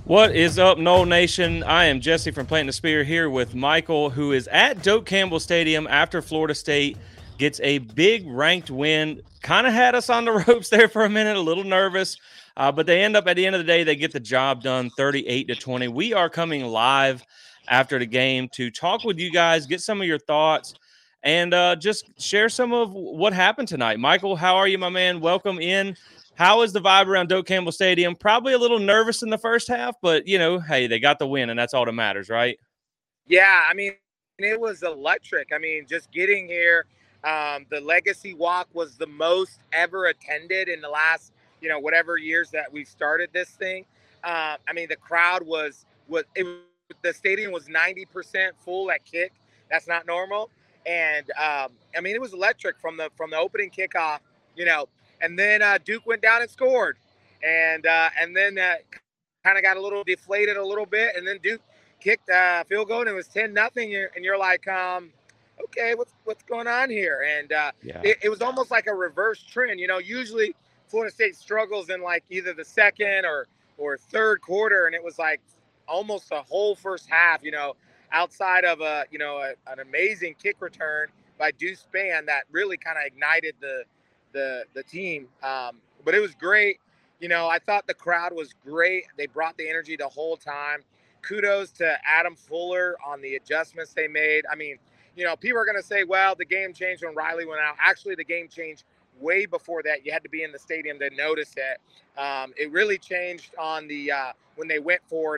What is up, Knoll Nation? I am Jesse from Planting the Spear here with Michael, who is at Doak Campbell Stadium after Florida State gets a big ranked win. Kind of had us on the ropes there for a minute, a little nervous, but they end up at the end of the day, they get the job done 38-20. We are coming live after the game to talk with you guys, get some of your thoughts, and just share some of what happened tonight. Michael, how are you, my man? Welcome in. How is the vibe around Doak Campbell Stadium? Probably a little nervous in the first half, but hey, they got the win, and that's all that matters, right? Yeah, it was electric. Just getting here, the Legacy Walk was the most ever attended in the last, whatever years that we've started this thing. The crowd the stadium was 90% full at kick. That's not normal, and it was electric from the opening kickoff, you know, and then Duke went down and scored, and then kind of got a little deflated a little bit, and then Duke kicked a field goal and it was 10-0, and you're like, okay, what's going on here? And Yeah. it was almost like a reverse trend. Usually Florida State struggles in like either the second or third quarter, and it was like almost a whole first half. Outside of an amazing kick return by Deuce Spann that really kind of ignited the team. But it was great. I thought the crowd was great. They brought the energy the whole time. Kudos to Adam Fuller on the adjustments they made. People are going to say, well, the game changed when Riley went out. Actually, the game changed way before that. You had to be in the stadium to notice it. It really changed on the when they went for it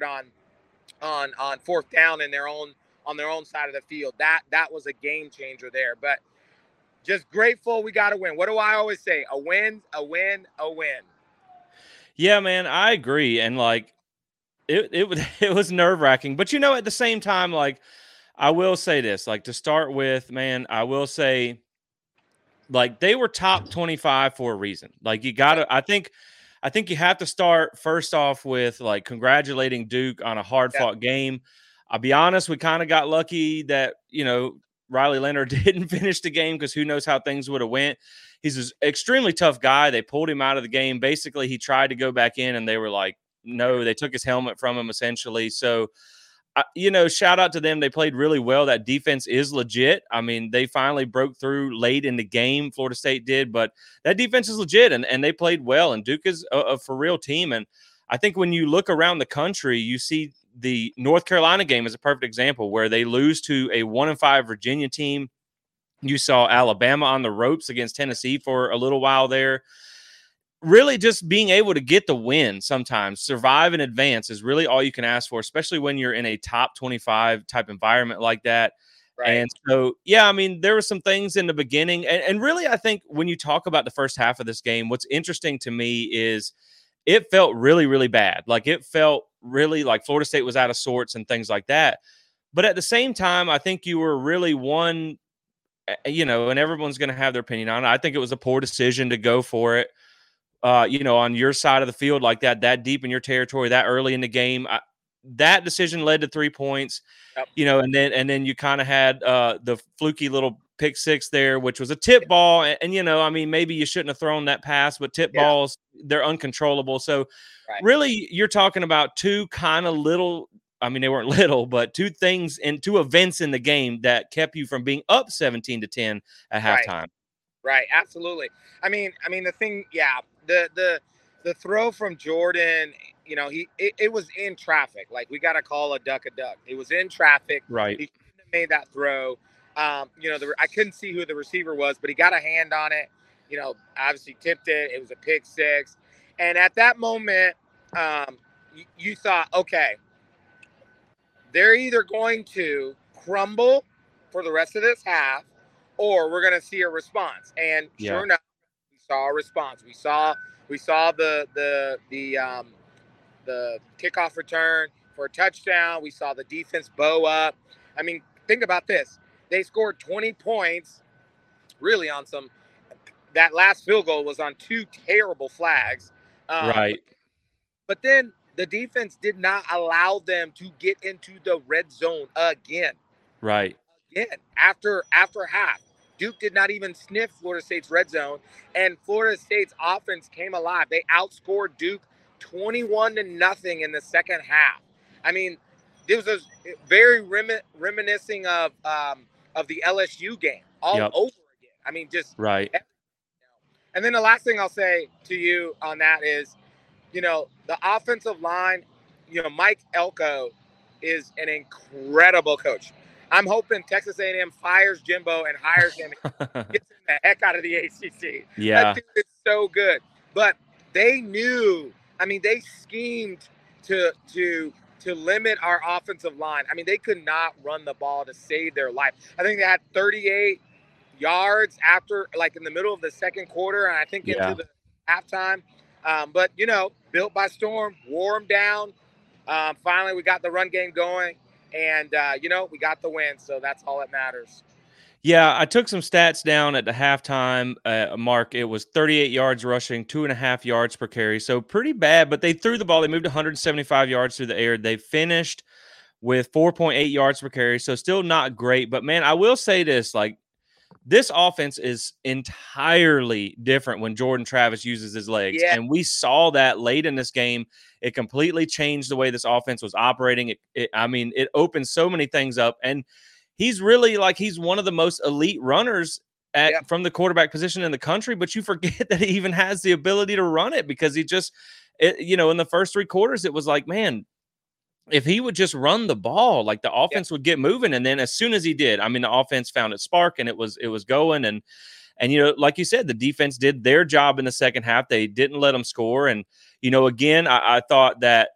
on fourth down in their own side of the field. That was a game changer there. But just grateful we got a win. What do I always say? A win, a win, a win. Yeah, man, I agree. And like it was nerve-wracking. But at the same time, like I will say this, like to start with, man, I will say like they were top 25 for a reason. Like you gotta, I think you have to start first off with like congratulating Duke on a hard Yeah, fought game. I'll be honest, we kind of got lucky that, Riley Leonard didn't finish the game because who knows how things would have went. He's an extremely tough guy. They pulled him out of the game. Basically, he tried to go back in and they were like, no, they took his helmet from him essentially. So shout out to them. They played really well. That defense is legit. I mean, they finally broke through late in the game. Florida State did, but that defense is legit and they played well. And Duke is a for real team. And I think when you look around the country, you see the North Carolina game is a perfect example where they lose to a 1-5 Virginia team. You saw Alabama on the ropes against Tennessee for a little while there. Really just being able to get the win sometimes, survive in advance is really all you can ask for, especially when you're in a top 25 type environment like that. right. And so, yeah, I mean, there were some things in the beginning. And really, I think when you talk about the first half of this game, what's interesting to me is it felt really, really bad. Like it felt really like Florida State was out of sorts and things like that. But at the same time, I think you were really one, and everyone's going to have their opinion on it. I think it was a poor decision to go for it on your side of the field like that deep in your territory, that early in the game. That decision led to 3 points, Yep. and then you kind of had the fluky little pick six there, which was a tip ball. And maybe you shouldn't have thrown that pass, but tip Yeah. balls, they're uncontrollable. So Right. really, you're talking about two kind of little. I mean, they weren't little, but two things and two events in the game that kept you from being up 17-10 at Right. halftime. Right, absolutely. The thing, yeah, the throw from Jordan, it was in traffic. Like we got to call a duck a duck. It was in traffic. Right. He shouldn't have made that throw. I couldn't see who the receiver was, but he got a hand on it. Obviously tipped it. It was a pick six, and at that moment, you thought, okay, they're either going to crumble for the rest of this half, or we're going to see a response. And sure Yeah. enough, we saw a response. We saw the kickoff return for a touchdown. We saw the defense bow up. Think about this: they scored 20 points, really on some. That last field goal was on two terrible flags. Um, Right. but then the defense did not allow them to get into the red zone again. Right. Again, after half, Duke did not even sniff Florida State's red zone, and Florida State's offense came alive. They outscored Duke 21-0 in the second half. I mean, this was very reminiscing of the LSU game all over again. I mean, just right. And then the last thing I'll say to you on that is, the offensive line, Mike Elko is an incredible coach. I'm hoping Texas A&M fires Jimbo and hires him and gets him the heck out of the ACC. Yeah. That dude is so good. But they knew, they schemed to limit our offensive line. I mean, they could not run the ball to save their life. I think they had 38 yards after, like in the middle of the second quarter, and I think into the halftime. But, built by storm, wore them down. Finally, we got the run game going, and, we got the win. So that's all that matters. Yeah, I took some stats down at the halftime, Mark. It was 38 yards rushing, 2.5 yards per carry. So pretty bad, but they threw the ball. They moved 175 yards through the air. They finished with 4.8 yards per carry. So still not great. But, man, I will say this, like, this offense is entirely different when Jordan Travis uses his legs. Yeah. And we saw that late in this game. It completely changed the way this offense was operating. It opened so many things up. And he's really he's one of the most elite runners from the quarterback position in the country, but you forget that he even has the ability to run it because he just, in the first three quarters, it was like, man, if he would just run the ball, like the offense would get moving. And then as soon as he did, the offense found its spark and it was going. And like you said, the defense did their job in the second half. They didn't let them score. And, again, I thought that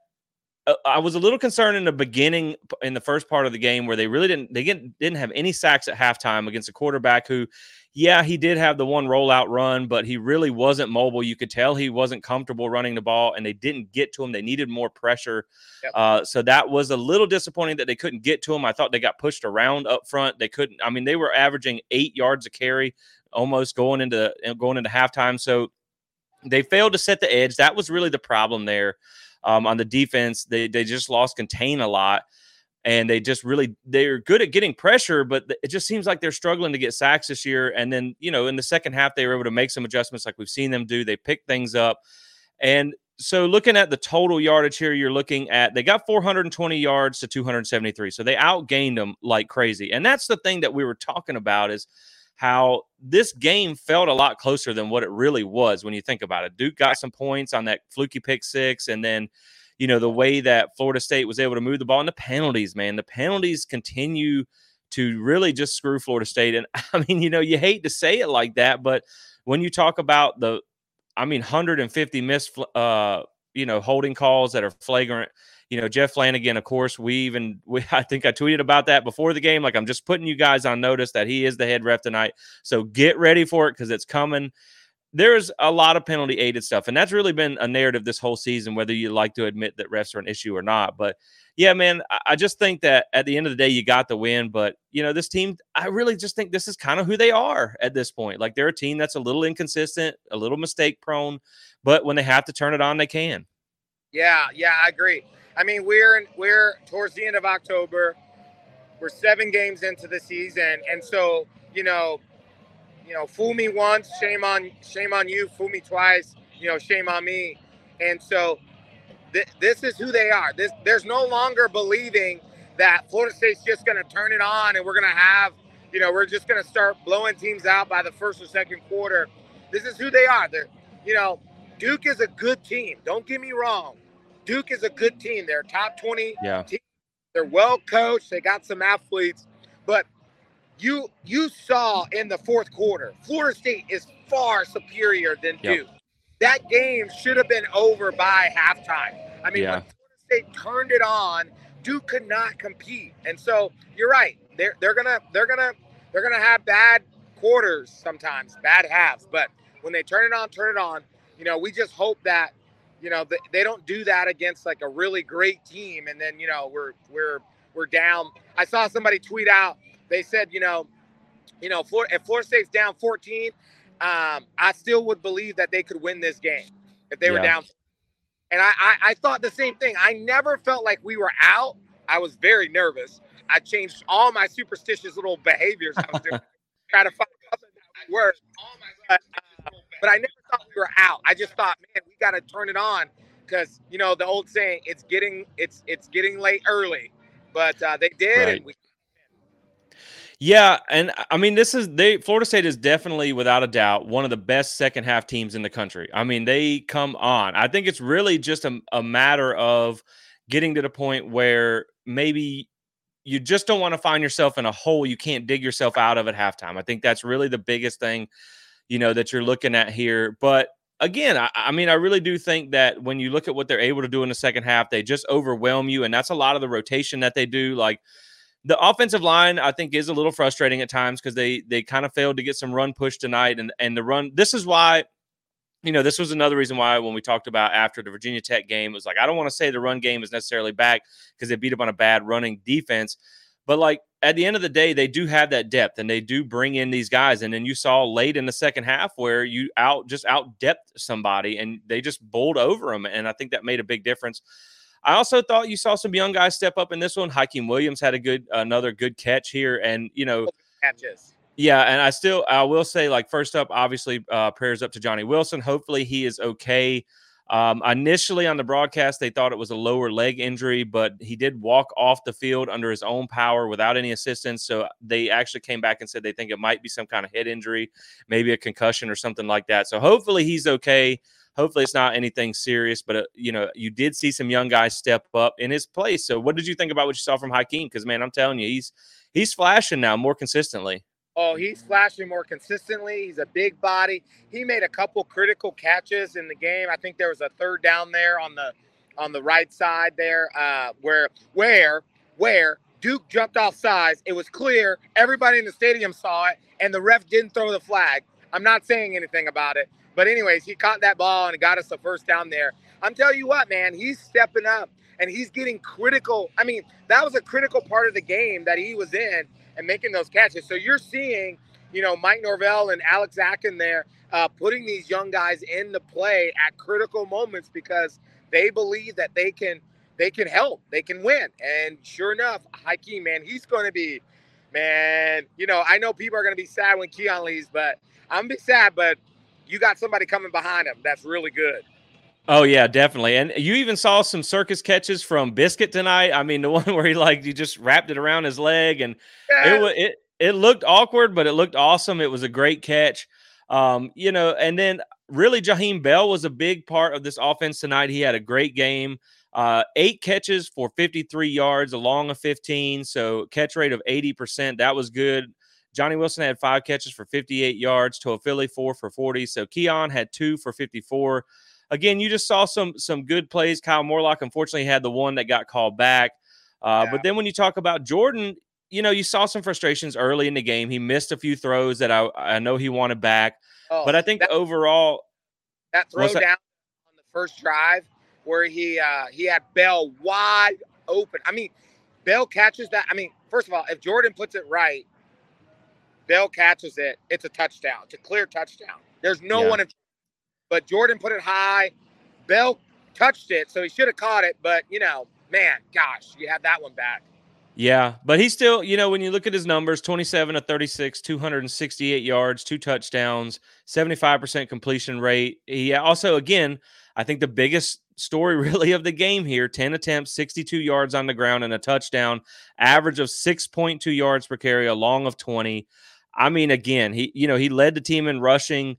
I was a little concerned in the beginning, in the first part of the game, where they really didn't have any sacks at halftime against a quarterback who, he did have the one rollout run, but he really wasn't mobile. You could tell he wasn't comfortable running the ball, and they didn't get to him. They needed more pressure. So that was a little disappointing that they couldn't get to him. I thought they got pushed around up front. They couldn't. They were averaging 8 yards a carry almost going into halftime. So they failed to set the edge. That was really the problem there. On the defense, they just lost contain a lot, and they're good at getting pressure, but it just seems like they're struggling to get sacks this year. And then, in the second half, they were able to make some adjustments like we've seen them do. They picked things up. And so looking at the total yardage here, you're looking at, they got 420 yards to 273. So they outgained them like crazy. And that's the thing that we were talking about, is how this game felt a lot closer than what it really was when you think about it. Duke got some points on that fluky pick six, and then, the way that Florida State was able to move the ball, and the penalties, man. The penalties continue to really just screw Florida State. And, you hate to say it like that, but when you talk about 150 missed, holding calls that are flagrant. Jeff Flanagan, of course, I think I tweeted about that before the game. Like, I'm just putting you guys on notice that he is the head ref tonight. So get ready for it because it's coming. There's a lot of penalty aided stuff. And that's really been a narrative this whole season, whether you like to admit that refs are an issue or not. But yeah, man, I just think that at the end of the day, you got the win. But, this team, I really just think this is kind of who they are at this point. Like, they're a team that's a little inconsistent, a little mistake prone, but when they have to turn it on, they can. Yeah, I agree. We're towards the end of October. We're 7 games into the season, and so fool me once, shame on you. Fool me twice, shame on me. And so this is who they are. There's no longer believing that Florida State's just going to turn it on and we're going to have, we're just going to start blowing teams out by the first or second quarter. This is who they are. Duke is a good team. Don't get me wrong. Duke is a good team. They're a top 20 team. They're well coached. They got some athletes. But you saw in the fourth quarter, Florida State is far superior than Duke. That game should have been over by halftime. When Florida State turned it on, Duke could not compete. And so you're right. They're gonna have bad quarters sometimes, bad halves. But when they turn it on. We just hope that they don't do that against like a really great team, and then we're down. I saw somebody tweet out. They said if Florida State's down 14, I still would believe that they could win this game if they were down. And I thought the same thing. I never felt like we were out. I was very nervous. I changed all my superstitious little behaviors I was doing, trying to find something that would work. But I never thought we were out. I just thought, man, we got to turn it on because the old saying, it's getting late early, but they did, Right. and we. Yeah, and I mean, Florida State is definitely, without a doubt, one of the best second half teams in the country. I mean, they come on. I think it's really just a matter of getting to the point where maybe you just don't want to find yourself in a hole you can't dig yourself out of at halftime. I think that's really the biggest thing, that you're looking at here. But again, I mean, I really do think that when you look at what they're able to do in the second half, they just overwhelm you, and that's a lot of the rotation that they do. Like, the offensive line, I think, is a little frustrating at times because they kind of failed to get some run push tonight, and the run. This is why, this was another reason why when we talked about after the Virginia Tech game, it was like, I don't want to say the run game is necessarily back because they beat up on a bad running defense, but like at the end of the day, they do have that depth and they do bring in these guys. And then you saw late in the second half where you out depth somebody and they just bowled over them, and I think that made a big difference. I also thought you saw some young guys step up in this one. Hakeem Williams had another good catch here, and Catches. yeah. And I will say, like, first up, obviously, prayers up to Johnny Wilson. Hopefully, he is okay. Initially on the broadcast, they thought it was a lower leg injury, but he did walk off the field under his own power without any assistance. So they actually came back and said they think it might be some kind of head injury, maybe a concussion or something like that. So hopefully he's okay. Hopefully it's not anything serious, but you did see some young guys step up in his place. So what did you think about what you saw from Hakeem? Because, man, I'm telling you, he's flashing now more consistently. Oh, he's flashing more consistently. He's a big body. He made a couple critical catches in the game. I think there was a third down there on the right side there, where Duke jumped off sides. It was clear. Everybody in the stadium saw it, and the ref didn't throw the flag. I'm not saying anything about it. But anyways, he caught that ball and got us the first down there. I'm telling you what, man, he's stepping up and he's getting critical. I mean, that was a critical part of the game that he was in and making those catches. So you're seeing, Mike Norvell and Alex Akin there putting these young guys into play at critical moments because they believe that they can help, they can win. And sure enough, Hakeem, man, he's going to be, man, I know people are going to be sad when Keon leaves, but I'm going to be sad, but you got somebody coming behind him that's really good. Oh, yeah, definitely. And you even saw some circus catches from Biscuit tonight. I mean, the one where he just wrapped it around his leg, and it looked awkward, but it looked awesome. It was a great catch. And then really Jaheim Bell was a big part of this offense tonight. He had a great game. 8 catches for 53 yards along of 15, so catch rate of 80%. That was good. Johnny Wilson had 5 catches for 58 yards, Toafili 4 for 40. So Keon had 2 for 54. Again, you just saw some good plays. Kyle Morlock, unfortunately, had the one that got called back. But then when you talk about Jordan, you saw some frustrations early in the game. He missed a few throws that I know he wanted back. But I think overall, that throw down on the first drive where he had Bell wide open. I mean, Bell catches that. I mean, first of all, if Jordan puts it right, Bell catches it, it's a touchdown. It's a clear touchdown. There's no one in, but Jordan put it high. Bell touched it, so he should have caught it. But, man, gosh, you had that one back. Yeah, but he's still, when you look at his numbers, 27 of 36, 268 yards, 2 touchdowns, 75% completion rate. He also, again, I think the biggest story really of the game here, 10 attempts, 62 yards on the ground and a touchdown, average of 6.2 yards per carry, a long of 20. I mean, again, he led the team in rushing.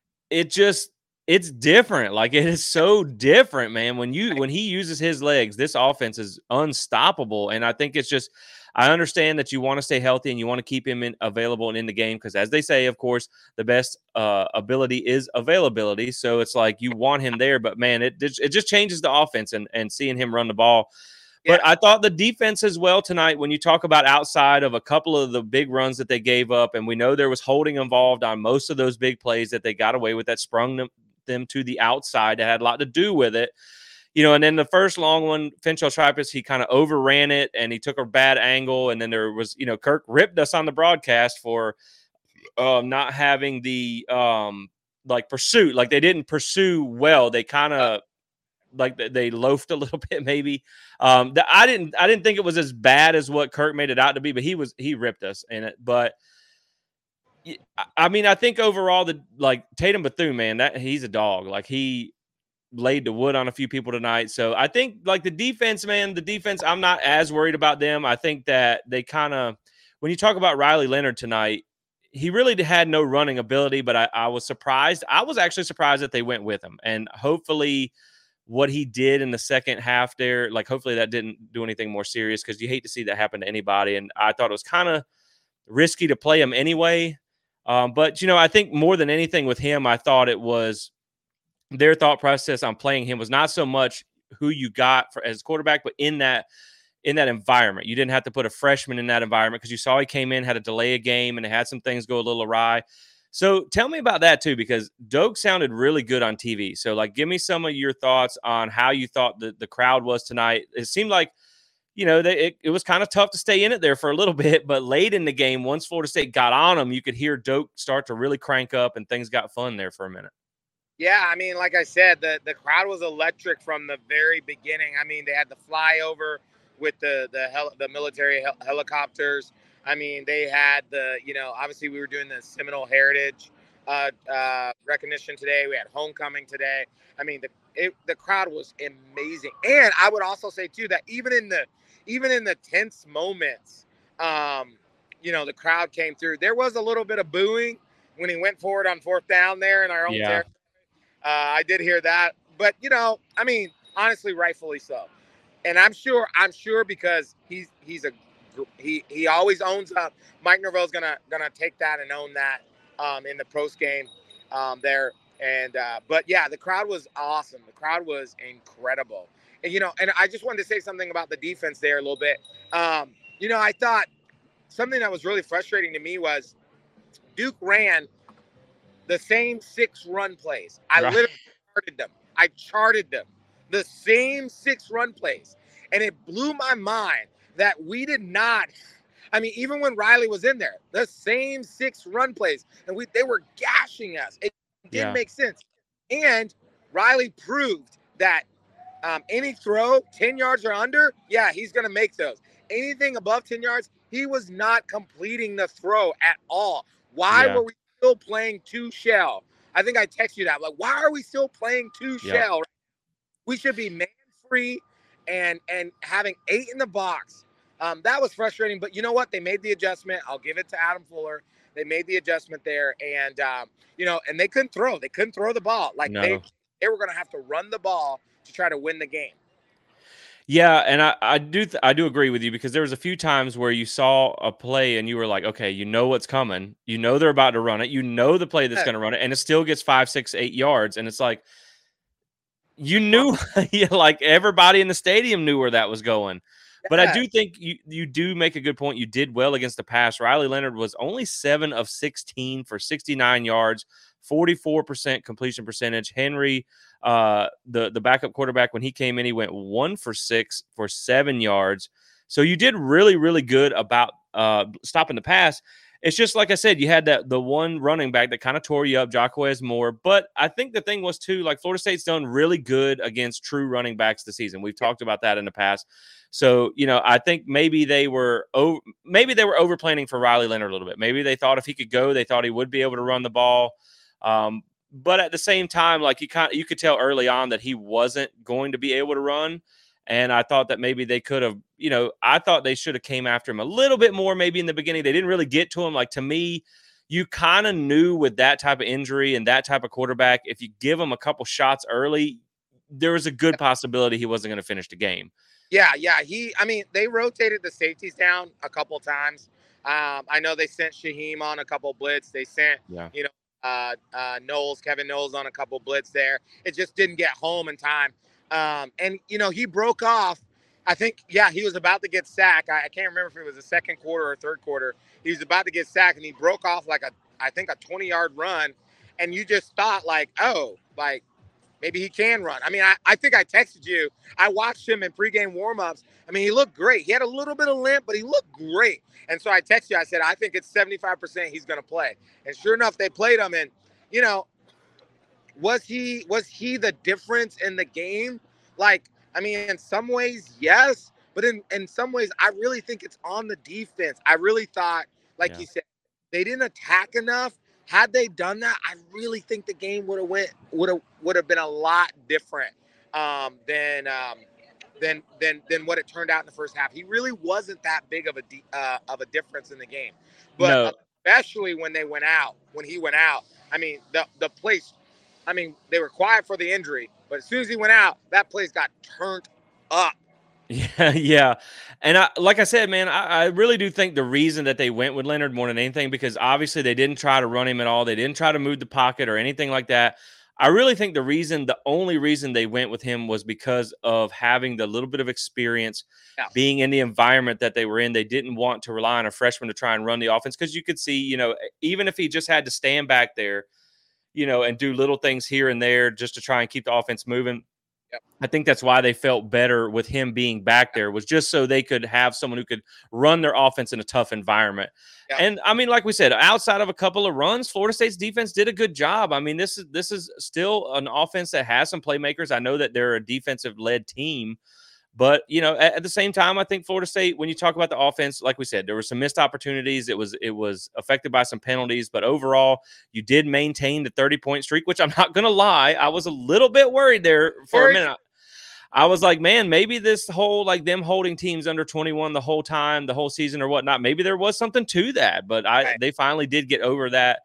It's different. Like, it is so different, man. When he uses his legs, this offense is unstoppable. And I think I understand that you want to stay healthy and you want to keep him available and in the game because, as they say, of course, the best ability is availability. So it's like you want him there, but man, it just changes the offense and seeing him run the ball. But I thought the defense as well tonight, when you talk about outside of a couple of the big runs that they gave up, and we know there was holding involved on most of those big plays that they got away with that sprung them to the outside, that had a lot to do with it. And then the first long one, Finchel Tripus, he kind of overran it and he took a bad angle. And then there was, Kirk ripped us on the broadcast for not having the pursuit. Like, they didn't pursue well. They kind of they loafed a little bit, maybe. I didn't think it was as bad as what Kirk made it out to be, but he ripped us in it. But I mean, I think overall, Tatum Bethune, man, that he's a dog. Like, he laid the wood on a few people tonight. So I think like the defense, man, I'm not as worried about them. I think that they kind of, when you talk about Riley Leonard tonight, he really had no running ability, but I was surprised. I was actually surprised that they went with him. And hopefully what he did in the second half there, like hopefully that didn't do anything more serious, because you hate to see that happen to anybody. And I thought it was kind of risky to play him anyway. But, I think more than anything with him, I thought it was their thought process on playing him was not so much who you got for as quarterback, but in that environment. You didn't have to put a freshman in that environment, because you saw he came in, had to delay a game, and it had some things go a little awry. So tell me about that too, because Doak sounded really good on TV. So like, give me some of your thoughts on how you thought the crowd was tonight. It seemed like, it was kind of tough to stay in it there for a little bit, but late in the game, once Florida State got on them, you could hear Doak start to really crank up, and things got fun there for a minute. Yeah, I mean, like I said, the crowd was electric from the very beginning. I mean, they had the flyover with the military helicopters. I mean, they had obviously we were doing the Seminole Heritage recognition today. We had homecoming today. I mean, the crowd was amazing. And I would also say too that even in the tense moments, the crowd came through. There was a little bit of booing when he went forward on fourth down there in our own territory. I did hear that, but I mean, honestly, rightfully so. And I'm sure because he always owns up. Mike Norvell's gonna take that and own that in the post game there. And but yeah, the crowd was awesome. The crowd was incredible. And and I just wanted to say something about the defense there a little bit. I thought something that was really frustrating to me was Duke ran the same 6 run plays. I literally charted them. The same 6 run plays. And it blew my mind that we did not. I mean, even when Riley was in there, the same 6 run plays. And they were gashing us. It didn't make sense. And Riley proved that any throw 10 yards or under, he's going to make those. Anything above 10 yards, he was not completing the throw at all. Why were we still playing 2 shell? I think I text you that. Like, why are we still playing 2 shell? We should be man free and having 8 in the box. That was frustrating, but you know what? They made the adjustment. I'll give it to Adam Fuller. They made the adjustment there, and and they couldn't throw. They couldn't throw the ball. Like they were going to have to run the ball to try to win the game. Yeah, and I do agree with you, because there was a few times where you saw a play and you were like, okay, you know what's coming. You know they're about to run it. You know the play that's going to run it, and it still gets 5, 6, 8 yards. And it's like, you knew, like everybody in the stadium knew where that was going. But I do think you do make a good point. You did well against the pass. Riley Leonard was only 7 of 16 for 69 yards, 44% completion percentage. Henry, the backup quarterback, when he came in, he went 1 for 6 for 7 yards. So you did really, really good about stopping the pass. It's just like I said, you had the one running back that kind of tore you up, Jacquez Moore. But I think the thing was too, like Florida State's done really good against true running backs this season. We've talked about that in the past. So, I think maybe they were overplanning for Riley Leonard a little bit. Maybe they thought if he could go, they thought he would be able to run the ball. But at the same time, like you could tell early on that he wasn't going to be able to run. And I thought that maybe they could have, I thought they should have came after him a little bit more maybe in the beginning. They didn't really get to him. Like, to me, you kind of knew with that type of injury and that type of quarterback, if you give him a couple shots early, there was a good possibility he wasn't going to finish the game. Yeah. They rotated the safeties down a couple times. I know they sent Shaheem on a couple blitz. They sent, Kevin Knowles on a couple blitz there. It just didn't get home in time. And he broke off. I think, he was about to get sacked. I can't remember if it was the second quarter or third quarter. He was about to get sacked, and he broke off like a 20-yard run. And you just thought maybe he can run. I mean, I think I texted you. I watched him in pregame warmups. I mean, he looked great. He had a little bit of limp, but he looked great. And so I texted you. I said, I think it's 75% he's going to play. And sure enough, they played him. And, was he the difference in the game? Like, I mean, in some ways, yes. But in some ways, I really think it's on the defense. I really thought, like you said, they didn't attack enough Had they done that, I really think the game would have been a lot different than what it turned out in the first half. He really wasn't that big of a difference in the game, but No. especially when he went out. I mean, the place. I mean, they were quiet for the injury, but as soon as he went out, that place got turned up. Yeah, yeah. And like I said, man, I really do think the reason that they went with Leonard more than anything, because obviously they didn't try to run him at all. They didn't try to move the pocket or anything like that. I really think the only reason they went with him was because of having the little bit of experience Yeah. being in the environment that they were in. They didn't want to rely on a freshman to try and run the offense, because you could see, even if he just had to stand back there, and do little things here and there just to try and keep the offense moving. I think that's why they felt better with him being back there, was just so they could have someone who could run their offense in a tough environment. Yep. And I mean, like we said, outside of a couple of runs, Florida State's defense did a good job. I mean, this is still an offense that has some playmakers. I know that they're a defensive led team, but at the same time, I think Florida State, when you talk about the offense, like we said, there were some missed opportunities. It was affected by some penalties, but overall, you did maintain the 30-point streak, which I'm not going to lie, I was a little bit worried there for a minute. I was like, man, maybe this whole, like, them holding teams under 21 the whole time, the whole season or whatnot, maybe there was something to that, but they finally did get over that.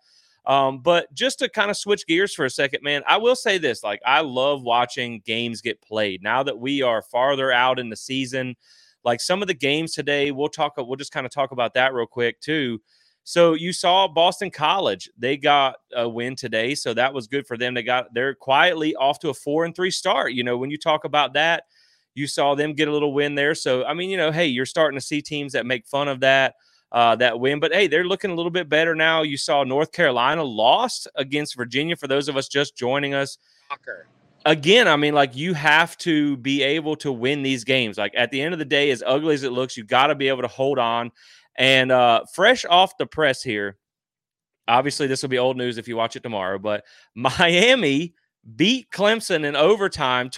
But just to kind of switch gears for a second, man, I will say this, like, I love watching games get played now that we are farther out in the season. Like, some of the games today, we'll just kind of talk about that real quick too. So you saw Boston College, they got a win today, so that was good for them. They're quietly off to a 4-3 start. When you talk about that, you saw them get a little win there. So I mean, hey, you're starting to see teams that make fun of that win, but hey, they're looking a little bit better now. You saw North Carolina lost against Virginia. For those of us just joining us, again, I mean, like, you have to be able to win these games. Like, at the end of the day, as ugly as it looks, you got to be able to hold on. And fresh off the press here, obviously this will be old news if you watch it tomorrow, but Miami beat Clemson in overtime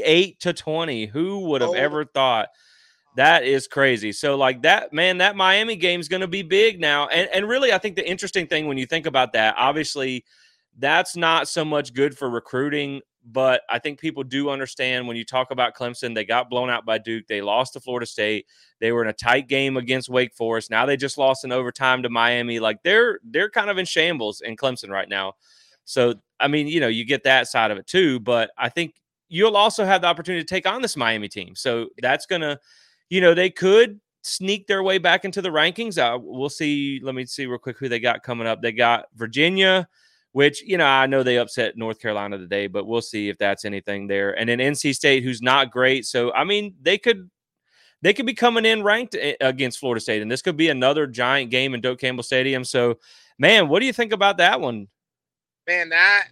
28-20. Who would have ever thought? That is crazy. So, like, that Miami game is going to be big now. And really, I think the interesting thing when you think about that, obviously, that's not so much good for recruiting, but I think people do understand when you talk about Clemson, they got blown out by Duke. They lost to Florida State. They were in a tight game against Wake Forest. Now they just lost in overtime to Miami. Like, they're kind of in shambles in Clemson right now. So, I mean, you get that side of it too, but I think you'll also have the opportunity to take on this Miami team. So that's going to, they could sneak their way back into the rankings. We'll see. Let me see real quick who they got coming up. They got Virginia, which, I know they upset North Carolina today, but we'll see if that's anything there. And then NC State, who's not great. So, I mean, they could be coming in ranked against Florida State, and this could be another giant game in Doak Campbell Stadium. So, man, what do you think about that one? Man, that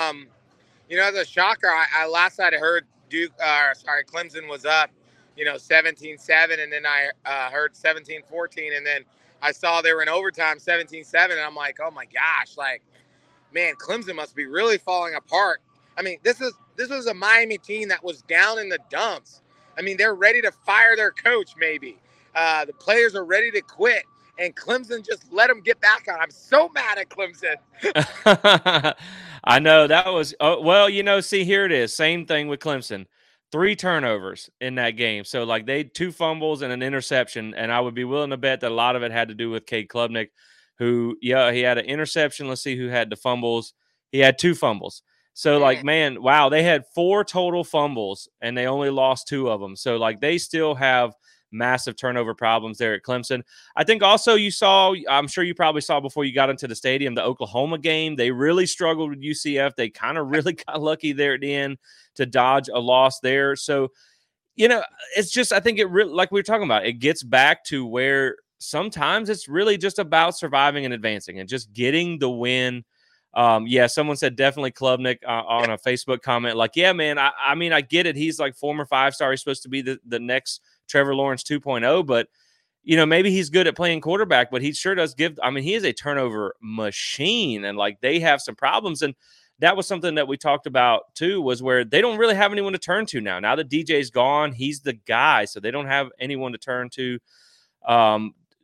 as a shocker. I last night I heard Clemson was up, 17-7, and then I heard 17-14, and then I saw they were in overtime 17-7, and I'm like, oh my gosh, like, man, Clemson must be really falling apart. I mean, this was a Miami team that was down in the dumps. I mean, they're ready to fire their coach, maybe. The players are ready to quit, and Clemson just let them get back on. I'm so mad at Clemson. I know that was see, here it is. Same thing with Clemson. 3 turnovers in that game. So, like, they 2 fumbles and an interception, and I would be willing to bet that a lot of it had to do with Cade Klubnik, who, he had an interception. Let's see who had the fumbles. He had 2 fumbles. So, like, man, wow, they had 4 total fumbles, and they only lost 2 of them. So, like, they still have massive turnover problems there at Clemson. I think also I'm sure you probably saw before you got into the stadium, the Oklahoma game. They really struggled with UCF. They kind of really got lucky there at the end to dodge a loss there. So, it's just, I think it really, like we were talking about, it gets back to where sometimes it's really just about surviving and advancing and just getting the win. Someone said definitely Klubnik on a Facebook comment. Like, yeah, man, I mean, I get it. He's like former 5-star. He's supposed to be the next Trevor Lawrence 2.0, but maybe he's good at playing quarterback, but he sure does he is a turnover machine, and like, they have some problems. And that was something that we talked about too, was where they don't really have anyone to turn to now. Now that DJ's gone, he's the guy, so they don't have anyone to turn to.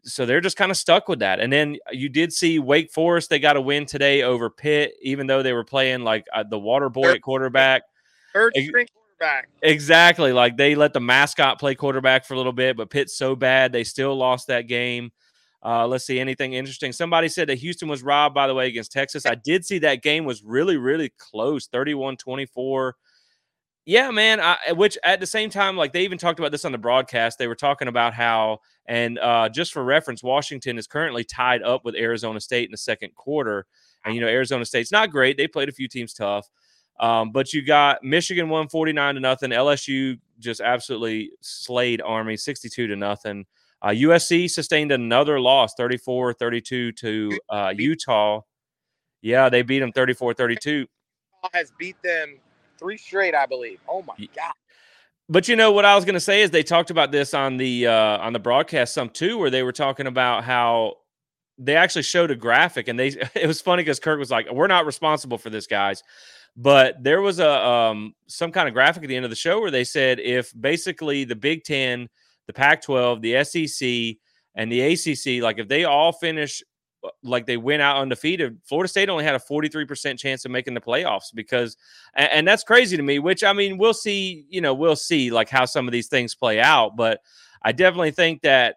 So they're just kind of stuck with that. And then you did see Wake Forest. They got a win today over Pitt, even though they were playing like the water boy at quarterback. Third string quarterback. Exactly. Like they let the mascot play quarterback for a little bit, but Pitt's so bad they still lost that game. Let's see anything interesting. Somebody said that Houston was robbed, by the way, against Texas. I did see that game was really, really close, 31-24. Yeah, man. Which at the same time, like they even talked about this on the broadcast. They were talking about how, and just for reference, Washington is currently tied up with Arizona State in the second quarter. And, Arizona State's not great. They played a few teams tough. But you got Michigan won 49-0. LSU just absolutely slayed Army 62-0. USC sustained another loss, 34-32 to Utah. Yeah, they beat them 34-32. Has beat them 3 straight, I believe. Oh my God. But what I was going to say is they talked about this on the broadcast some too, where they were talking about how they actually showed a graphic, and it was funny because Kirk was like, "We're not responsible for this, guys." But there was some kind of graphic at the end of the show where they said if basically the Big Ten, the Pac-12, the SEC, and the ACC, like if they all finish like they went out undefeated, Florida State only had a 43% chance of making the playoffs because, and that's crazy to me, which I mean, we'll see like how some of these things play out. But I definitely think that,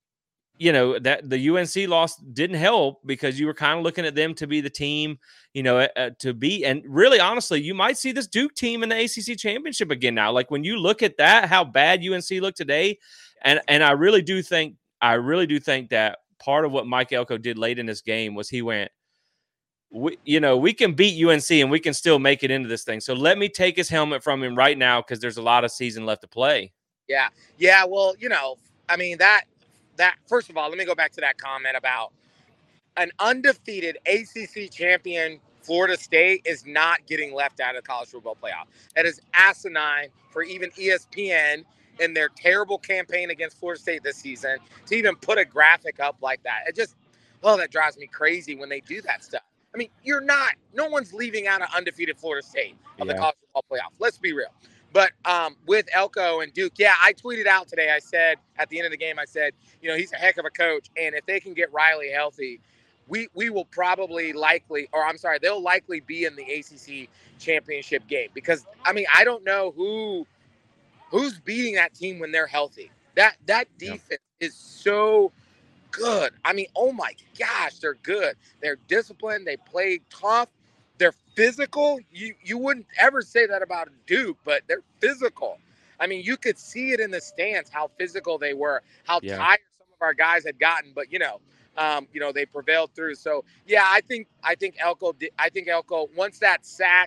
that the UNC loss didn't help because you were kind of looking at them to be the team, to be. And really, honestly, you might see this Duke team in the ACC championship again now. Like when you look at that, how bad UNC looked today. And I really do think that part of what Mike Elko did late in this game was he went, we can beat UNC and we can still make it into this thing. So let me take his helmet from him right now because there's a lot of season left to play. Yeah. Yeah. Well, I mean, that first of all, let me go back to that comment about an undefeated ACC champion Florida State is not getting left out of the college football playoff. That is asinine for even ESPN in their terrible campaign against Florida State this season to even put a graphic up like that. It just, that drives me crazy when they do that stuff. I mean, no one's leaving out an undefeated Florida State of the college football playoff. Let's be real. But with Elko and Duke, I tweeted out today. I said at the end of the game, I said, he's a heck of a coach. And if they can get Riley healthy, we will they'll likely be in the ACC championship game. Because, I mean, I don't know who's beating that team when they're healthy. That defense is so good. I mean, oh my gosh, they're good. They're disciplined. They play tough. They're physical. You wouldn't ever say that about Duke, but they're physical. I mean, you could see it in the stands how physical they were, how tired some of our guys had gotten. But they prevailed through. So I think Elko. I think Elko once that sack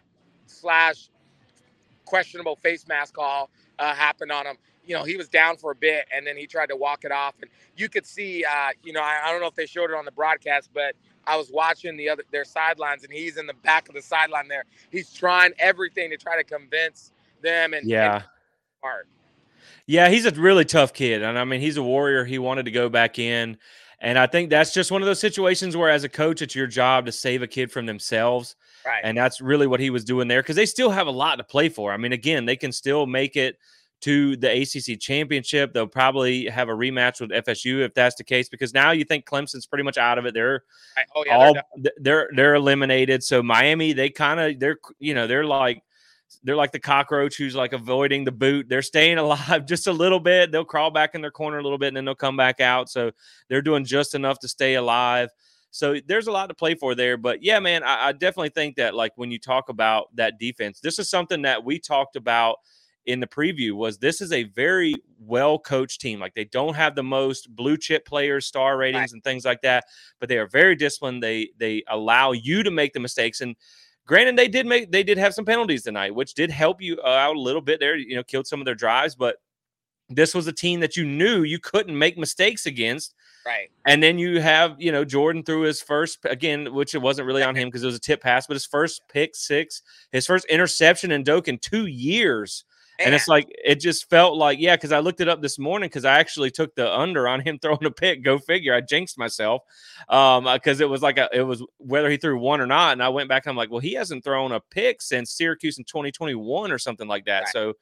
/ questionable face mask call happened on him. He was down for a bit, and then he tried to walk it off. And you could see, I don't know if they showed it on the broadcast, but I was watching their sidelines, and he's in the back of the sideline there. He's trying everything to try to convince them. And hard. Yeah, he's a really tough kid. And I mean, he's a warrior. He wanted to go back in. And I think that's just one of those situations where as a coach, it's your job to save a kid from themselves. Right. And that's really what he was doing there because they still have a lot to play for. I mean, again, they can still make it to the ACC championship. They'll probably have a rematch with FSU if that's the case, because now you think Clemson's pretty much out of it. They're they're eliminated. So Miami, they're like the cockroach who's like avoiding the boot. They're staying alive just a little bit. They'll crawl back in their corner a little bit and then they'll come back out. So they're doing just enough to stay alive. So there's a lot to play for there. But yeah, man, I definitely think that like when you talk about that defense, this is something that we talked about in the preview was this is a very well-coached team. Like they don't have the most blue chip players, star ratings and things like that, but they are very disciplined. They allow you to make the mistakes. And granted, they did have some penalties tonight, which did help you out a little bit there, killed some of their drives, but this was a team that you knew you couldn't make mistakes against. Right. And then you have, Jordan threw his first, again, which it wasn't really on him because it was a tip pass, but his first pick six, his first interception in Doak in 2 years. And it's like, it just felt like, because I looked it up this morning because I actually took the under on him throwing a pick. Go figure. I jinxed myself because it was like it was whether he threw one or not. And I went back and I'm like, well, he hasn't thrown a pick since Syracuse in 2021 or something like that. Right. So,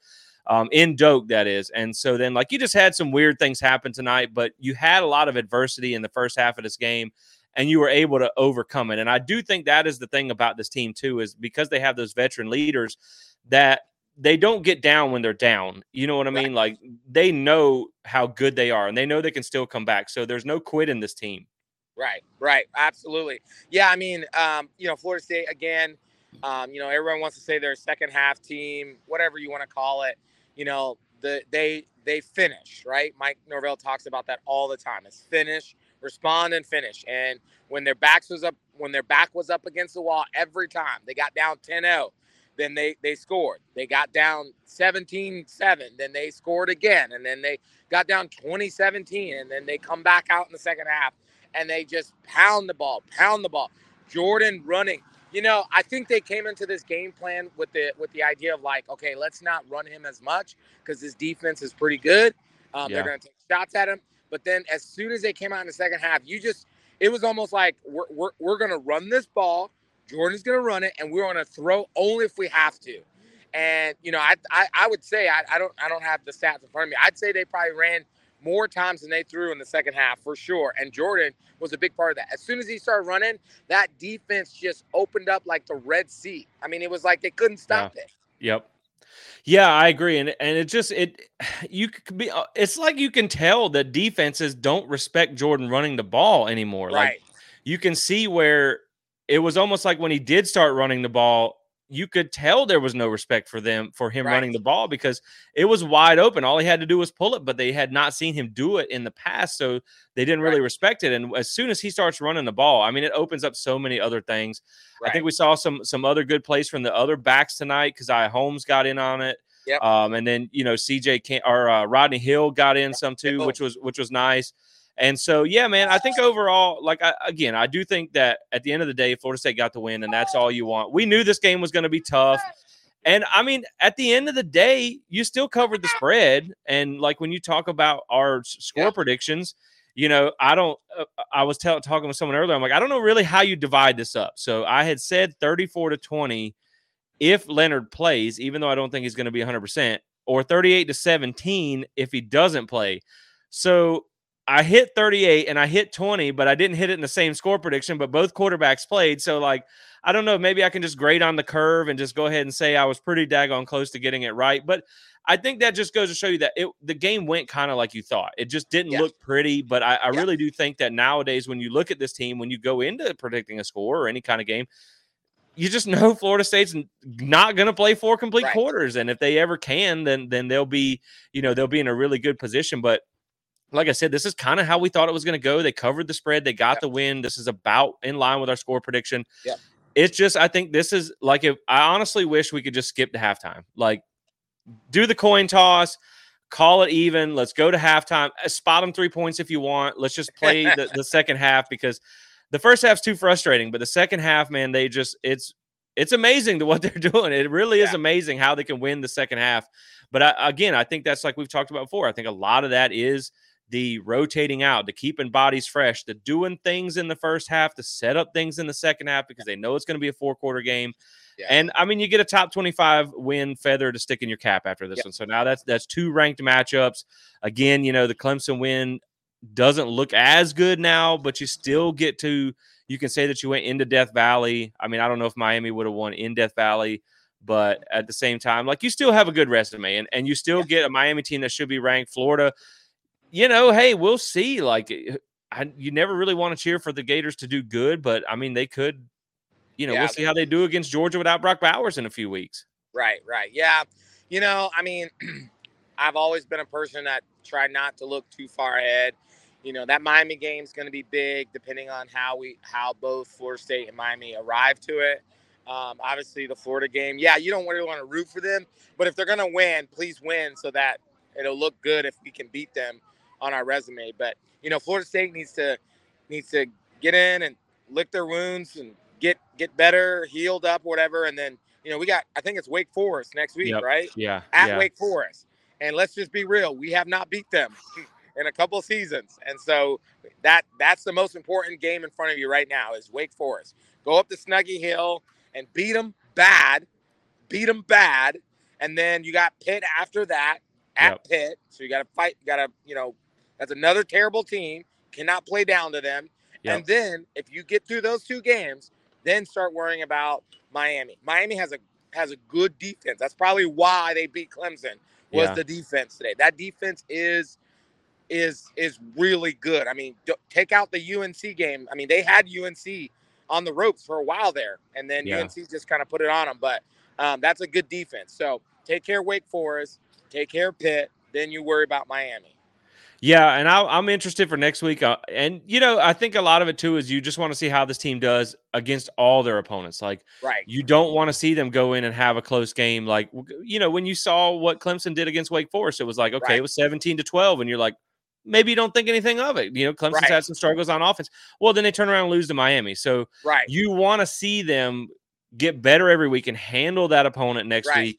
in Doak, that is. And so then, like, you just had some weird things happen tonight, but you had a lot of adversity in the first half of this game, and you were able to overcome it. And I do think that is the thing about this team, too, is because they have those veteran leaders that they don't get down when they're down. You know what I mean? Like, they know how good they are, and they know they can still come back. So there's no quit in this team. Right. Absolutely. Yeah, I mean, Florida State, again, everyone wants to say they're a second half team, whatever you want to call it. They finish, right? Mike Norvell talks about that all the time. It's finish, respond, and finish. And when their back was up against the wall every time, they got down 10-0, then they scored. They got down 17-7, then they scored again, and then they got down 20-17, and then they come back out in the second half and they just pound the ball. Jordan running. I think they came into this game plan with the idea of like, okay, let's not run him as much because his defense is pretty good. They're going to take shots at him. But then as soon as they came out in the second half, it was almost like we're going to run this ball. Jordan's going to run it, and we're going to throw only if we have to. And I would say I don't have the stats in front of me. I'd say they probably ran more times than they threw in the second half for sure. And Jordan was a big part of that. As soon as he started running, that defense just opened up like the Red Sea. I mean, it was like they couldn't stop it. Yep. Yeah, I agree. And it's like you can tell that defenses don't respect Jordan running the ball anymore. Right. Like, you can see where it was almost like when he did start running the ball, you could tell there was no respect for him running the ball because it was wide open. All he had to do was pull it, but they had not seen him do it in the past, so they didn't really respect it. And as soon as he starts running the ball, I mean, it opens up so many other things. I think we saw some other good plays from the other backs tonight because Holmes got in on it. Yep. And then Rodney Hill got in some too, which was nice. And so, yeah, man, I think overall, like, I do think that at the end of the day, Florida State got the win, and that's all you want. We knew this game was going to be tough. And, I mean, at the end of the day, you still covered the spread. And, like, when you talk about our score predictions, I was talking with someone earlier. I'm like, I don't know really how you divide this up. So I had said 34-20 if Leonard plays, even though I don't think he's going to be 100%, or 38-17 if he doesn't play. So I hit 38 and I hit 20, but I didn't hit it in the same score prediction, but both quarterbacks played. So, like, I don't know, maybe I can just grade on the curve and just go ahead and say I was pretty daggone close to getting it right. But I think that just goes to show you that the game went kind of like you thought. It just didn't look pretty, but I really do think that nowadays when you look at this team, when you go into predicting a score or any kind of game, you just know Florida State's not going to play 4 complete quarters. And if they ever can, then they'll be in a really good position. But like I said, this is kind of how we thought it was going to go. They covered the spread. They got the win. This is about in line with our score prediction. Yeah. It's just, I think this is like, if I honestly wish we could just skip to halftime, like do the coin toss, call it even. Let's go to halftime. Spot them 3 points if you want. Let's just play the second half because the first half's too frustrating, but the second half, man, it's amazing to what they're doing. It really is amazing how they can win the second half. But I think that's like we've talked about before. I think a lot of that is the rotating out, the keeping bodies fresh, the doing things in the first half, to set up things in the second half because they know it's going to be a 4-quarter game. Yeah. And I mean, you get a top 25 win feather to stick in your cap after this one. So now that's 2 ranked matchups. Again, the Clemson win doesn't look as good now, but you still get to, you can say that you went into Death Valley. I mean, I don't know if Miami would have won in Death Valley, but at the same time, like, you still have a good resume and you still get a Miami team that should be ranked. Florida, hey, we'll see. Like, you never really want to cheer for the Gators to do good, but I mean, they could, we'll see how they do against Georgia without Brock Bowers in a few weeks. Right. Yeah. I mean, I've always been a person that tried not to look too far ahead. That Miami game is going to be big depending on how both Florida State and Miami arrive to it. Obviously, the Florida game, you don't really want to root for them, but if they're going to win, please win so that it'll look good if we can beat them on our resume. But Florida State needs to get in and lick their wounds and get better, healed up, whatever. And then we got, I think it's Wake Forest next week, right? Yeah. At Wake Forest, and let's just be real, we have not beat them in a couple of seasons, and so that's the most important game in front of you right now is Wake Forest. Go up to Snuggy Hill and beat them bad, and then you got Pitt after that at Pitt. So you got to fight. You got to, that's another terrible team. Cannot play down to them. Yep. And then if you get through those 2 games, then start worrying about Miami. Miami has a good defense. That's probably why they beat Clemson. Was the defense today. That defense is really good. I mean, take out the UNC game. I mean, they had UNC on the ropes for a while there, and then UNC just kind of put it on them. But that's a good defense. So take care of Wake Forest, take care of Pitt, then you worry about Miami. Yeah, and I'm interested for next week. And, I think a lot of it, too, is you just want to see how this team does against all their opponents. Like, you don't want to see them go in and have a close game. Like, when you saw what Clemson did against Wake Forest, it was like, okay, it was 17-12, and you're like, maybe you don't think anything of it. Clemson's had some struggles on offense. Well, then they turn around and lose to Miami. So you want to see them get better every week and handle that opponent next week.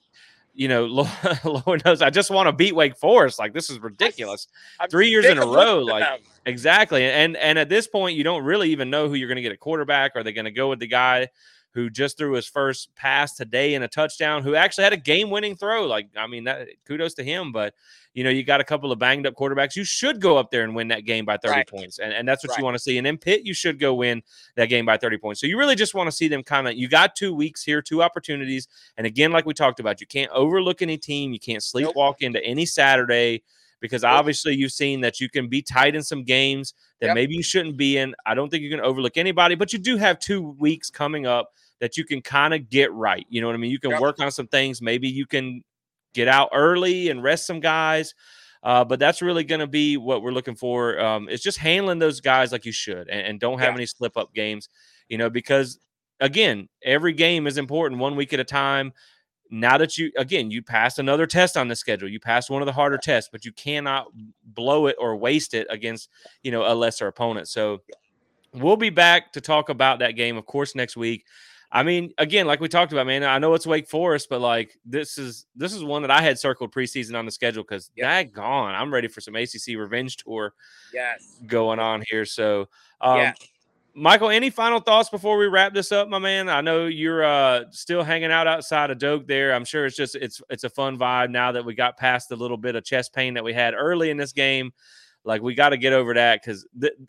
Lord knows, I just want to beat Wake Forest. Like, this is ridiculous. I'm 3 years in a row. Like, exactly. And at this point, you don't really even know who you're going to get a quarterback. Are they going to go with the guy who just threw his first pass today in a touchdown, who actually had a game-winning throw? Like, I mean, kudos to him. But, you got a couple of banged-up quarterbacks. You should go up there and win that game by 30 points. And that's what you want to see. And in Pitt, you should go win that game by 30 points. So you really just want to see them you got 2 weeks here, 2 opportunities. And again, like we talked about, you can't overlook any team. You can't sleepwalk into any Saturday, because obviously you've seen that you can be tight in some games that maybe you shouldn't be in. I don't think you can overlook anybody, but you do have 2 weeks coming up that you can kind of get right. You know what I mean? You can work on some things. Maybe you can get out early and rest some guys. But that's really going to be what we're looking for. It's just handling those guys like you should, and don't have any slip-up games, because, again, every game is important 1 week at a time. Now that you passed another test on the schedule, you passed one of the harder tests, but you cannot blow it or waste it against, a lesser opponent. So we'll be back to talk about that game, of course, next week. I mean, again, like we talked about, man, I know it's Wake Forest, but like this is one that I had circled preseason on the schedule because daggone, I'm ready for some ACC revenge tour going on here. So, Michael, any final thoughts before we wrap this up, my man? I know you're still hanging out outside of Doak there. I'm sure it's a fun vibe now that we got past the little bit of chest pain that we had early in this game. Like, we got to get over that because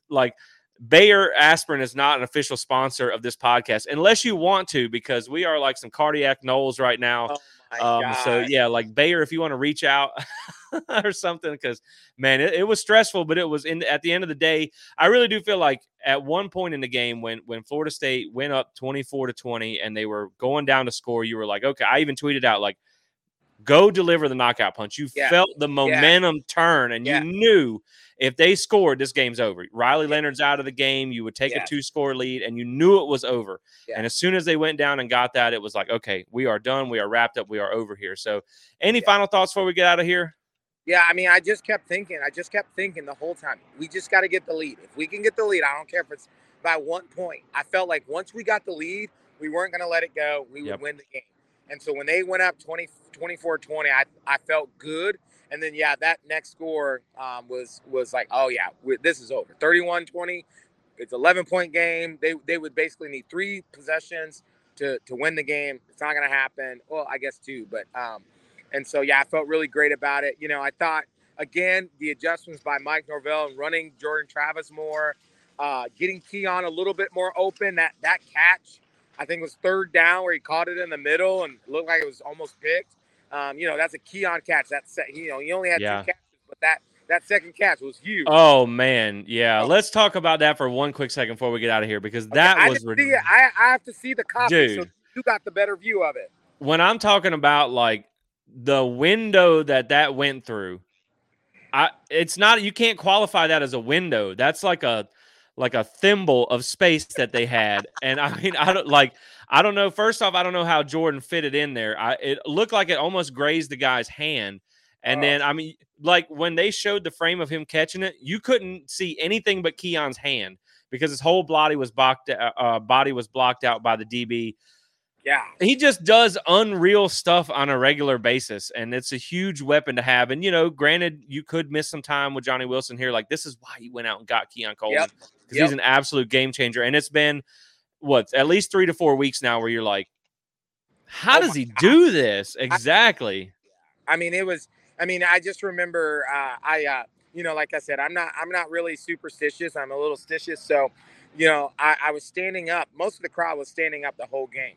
Bayer Aspirin is not an official sponsor of this podcast unless you want to, because we are like some cardiac knolls right now. So yeah, like Bayer, if you want to reach out or something, because man, it was stressful, but it was at the end of the day, I really do feel like at one point in the game when Florida State went up 24-20 and they were going down to score, you were like, okay, I even tweeted out like, go deliver the knockout punch. You felt the momentum turn, and you knew if they scored, this game's over. Riley Leonard's out of the game. You would take a 2-score lead, and you knew it was over. And as soon as they went down and got that, it was like, okay, we are done. We are wrapped up. We are over here. So any final thoughts before we get out of here? Yeah, I mean, I just kept thinking the whole time, we just got to get the lead. If we can get the lead, I don't care if it's by 1 point. I felt like once we got the lead, we weren't going to let it go. We would win the game. And so when they went up 24-20, I felt good. And then, that next score was like, oh, yeah, this is over. 31-20, it's an 11-point game. They would basically need 3 possessions to win the game. It's not going to happen. Well, I guess 2. But and so, I felt really great about it. I thought, again, the adjustments by Mike Norvell and running Jordan Travis more, getting Keon a little bit more open. That catch, I think, was 3rd down where he caught it in the middle and looked like it was almost picked. That's a Keon catch. He only had 2 catches, but that second catch was huge. Oh man, yeah. Let's talk about that for 1 quick second before we get out of here, because that was ridiculous. I have to see the copy, dude, so you got the better view of it. When I'm talking about like the window that went through, it's not, you can't qualify that as a window. That's like a thimble of space that they had. And I mean, I don't know. First off, I don't know how Jordan fit it in there. It looked like it almost grazed the guy's hand. And then, I mean, like when they showed the frame of him catching it, you couldn't see anything but Keon's hand because his whole body was blocked out by the DB. Yeah. He just does unreal stuff on a regular basis, and it's a huge weapon to have. And, granted, you could miss some time with Johnny Wilson here. Like, this is why he went out and got Keon Coleman, because he's an absolute game changer. And it's been, at least 3 to 4 weeks now where you're like, How Oh does my he gosh. do this? Exactly. I mean, it was. I mean, I just remember. Like I said, I'm not really superstitious. I'm a little stitious. So, I was standing up. Most of the crowd was standing up the whole game.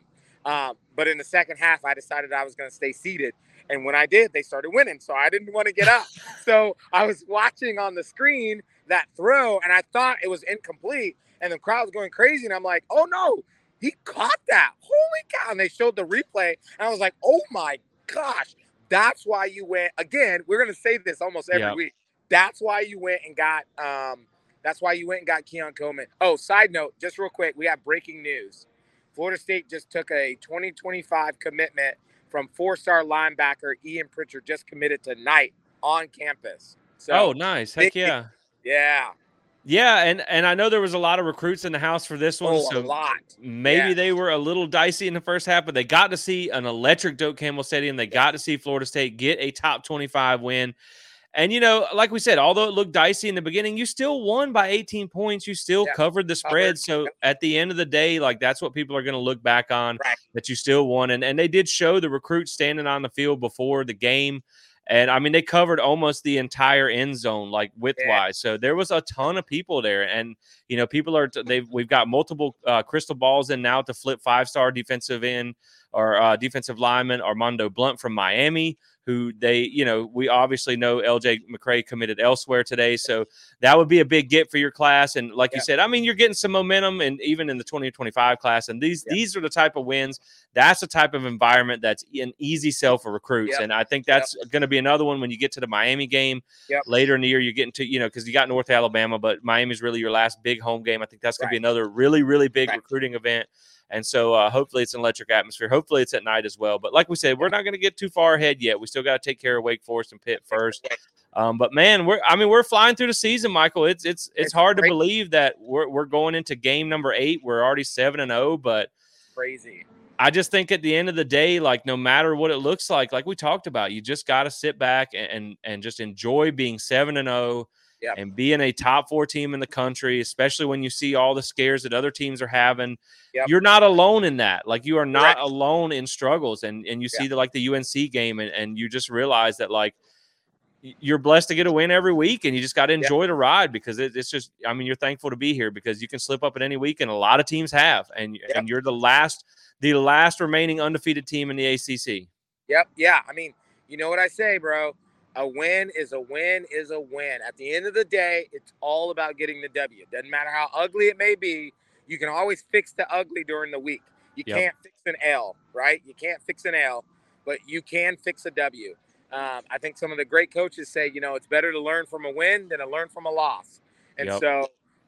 But in the second half, I decided I was going to stay seated. And when I did, they started winning. So I didn't want to get up. So I was watching on the screen that throw, and I thought it was incomplete. And the crowd was going crazy. And I'm like, oh no, he caught that. Holy cow. And they showed the replay. And I was like, oh my gosh. That's why you went again. We're gonna say this almost every week. That's why you went and got. That's why you went and got Keon Coleman. Oh, side note, just real quick, we have breaking news. Florida State just took a 2025 commitment from 4-star linebacker Ian Pritchard. Just committed tonight on campus. So, nice. Heck yeah. Yeah. Yeah, and I know there was a lot of recruits in the house for this one, a so lot. maybe they were a little dicey in the first half, but they got to see an electric Doak Campbell Stadium. They got to see Florida State get a top 25 win. And, like we said, although it looked dicey in the beginning, you still won by 18 points. You still covered the spread. So at the end of the day, like that's what people are going to look back on, that you still won. And they did show the recruits standing on the field before the game. And I mean, they covered almost the entire end zone, like width-wise. So there was a ton of people there, and people are we've got multiple crystal balls in now to flip 5-star defensive end or defensive lineman Armando Blunt from Miami, who we obviously know LJ McCray committed elsewhere today. So that would be a big get for your class. And like you said, I mean, you're getting some momentum, and even in the 2025 class. And these are the type of wins. That's the type of environment that's an easy sell for recruits. And I think that's going to be another one when you get to the Miami game later in the year. You're getting to, because you got North Alabama, but Miami's really your last big home game. I think that's going to be another really, really big recruiting event. And so hopefully it's an electric atmosphere. Hopefully it's at night as well. But like we said, we're not going to get too far ahead yet. We still got to take care of Wake Forest and Pitt first. But man, we're flying through the season, Michael. It's hard to believe that we're going into game number 8. We're already 7-0, but crazy. I just think at the end of the day, like no matter what it looks like we talked about, you just got to sit back and just enjoy being 7-0. And being a top 4 team in the country, especially when you see all the scares that other teams are having, you're not alone in that. Like you are not alone in struggles. And you see the UNC game and you just realize that like you're blessed to get a win every week, and you just got to enjoy the ride, because it's just, I mean, you're thankful to be here because you can slip up at any week, and a lot of teams have, and you're the last remaining undefeated team in the ACC. Yeah. I mean, you know what I say, bro? A win is a win is a win. At the end of the day, it's all about getting the W. Doesn't matter how ugly it may be. You can always fix the ugly during the week. You can't fix an L, right? You can't fix an L, but you can fix a W. I think some of the great coaches say, it's better to learn from a win than to learn from a loss. And so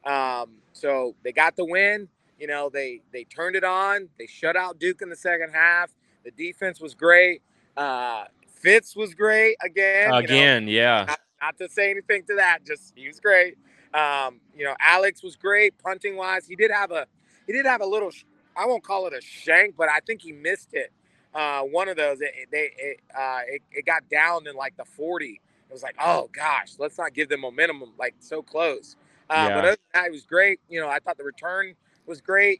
they got the win. They turned it on. They shut out Duke in the second half. The defense was great. Fitz was great again. Not to say anything to that, just he was great. Alex was great punting wise. He did have a little, I won't call it a shank, but I think he missed it. One of those, it got down in like the 40. It was like, oh gosh, let's not give them momentum, like so close. But other than that, it was great. I thought the return was great.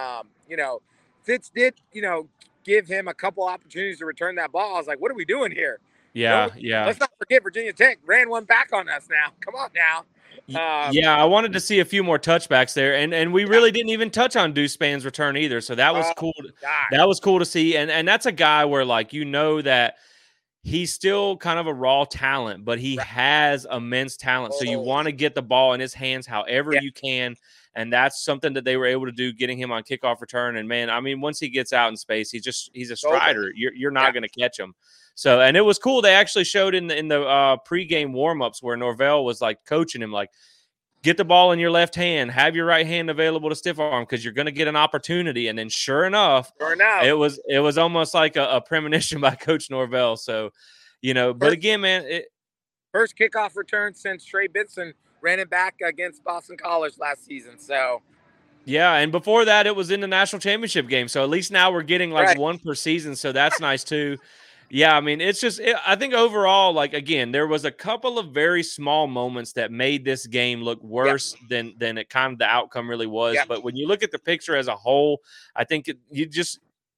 Fitz did, give him a couple opportunities to return that ball. I was like, what are we doing here? Let's not forget Virginia Tech ran one back on us now. Come on now. I wanted to see a few more touchbacks there, and we really didn't even touch on Deuce Span's return either. So that was cool. That was cool to see, and that's a guy where that he's still kind of a raw talent, but he has immense talent. So you want to get the ball in his hands however you can. And that's something that they were able to do, getting him on kickoff return. And man, I mean, once he gets out in space, he's a strider. You're not going to catch him. So, and it was cool. They actually showed in the pregame warmups where Norvell was like coaching him, like, get the ball in your left hand, have your right hand available to stiff arm, because you're going to get an opportunity. And then sure enough, it was almost like a premonition by Coach Norvell. So, but again, man, first kickoff return since Trey Benson ran it back against Boston College last season. So, and before that, it was in the national championship game. So at least now we're getting one per season. So that's nice too. I mean, it's just, I think overall, again, there was a couple of very small moments that made this game look worse than it kind of the outcome really was. But when you look at the picture as a whole, I think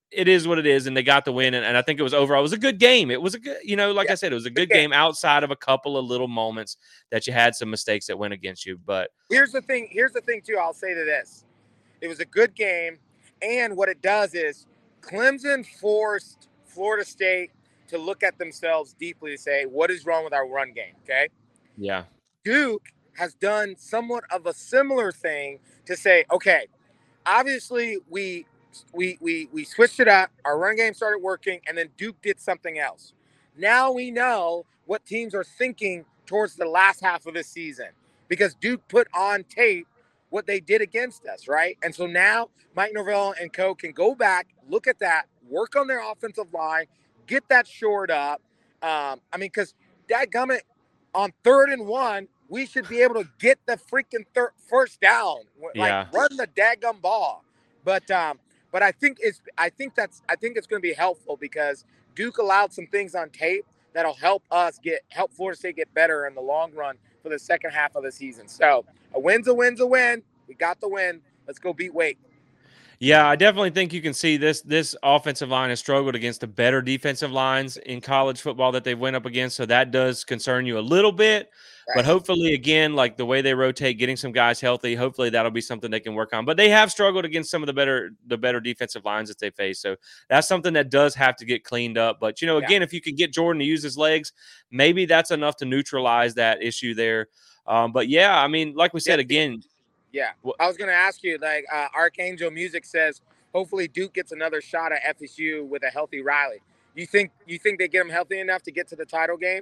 it is what it is, and they got the win. And I think it was overall, it was a good game. It was a good, like I said, it was a good game outside of a couple of little moments that you had some mistakes that went against you. But here's the thing too. I'll say to this: it was a good game, and what it does is Clemson forced Florida State to look at themselves deeply to say, what is wrong with our run game? Okay. Yeah. Duke has done somewhat of a similar thing to say, okay, obviously we switched it up. Our run game started working, and then Duke did something else. Now we know what teams are thinking towards the last half of the season because Duke put on tape what they did against us, right? And so now Mike Norvell and co can go back, look at that, work on their offensive line, get that shored up. Because dadgummit, on 3rd and 1, we should be able to get the freaking first down, like run the daggum ball. But I think it's going to be helpful because Duke allowed some things on tape that'll help Florida State get better in the long run for the second half of the season. So a win's a win. We got the win. Let's go beat Wake. Yeah, I definitely think you can see this offensive line has struggled against the better defensive lines in college football that they went up against. So that does concern you a little bit. Right. But hopefully, again, like the way they rotate, getting some guys healthy, hopefully that'll be something they can work on. But they have struggled against some of the better defensive lines that they face. So that's something that does have to get cleaned up. But, again, if you can get Jordan to use his legs, maybe that's enough to neutralize that issue there. But, yeah, I mean, like we said, again – yeah, I was going to ask you, Archangel Music says, hopefully Duke gets another shot at FSU with a healthy Riley. You think they get him healthy enough to get to the title game?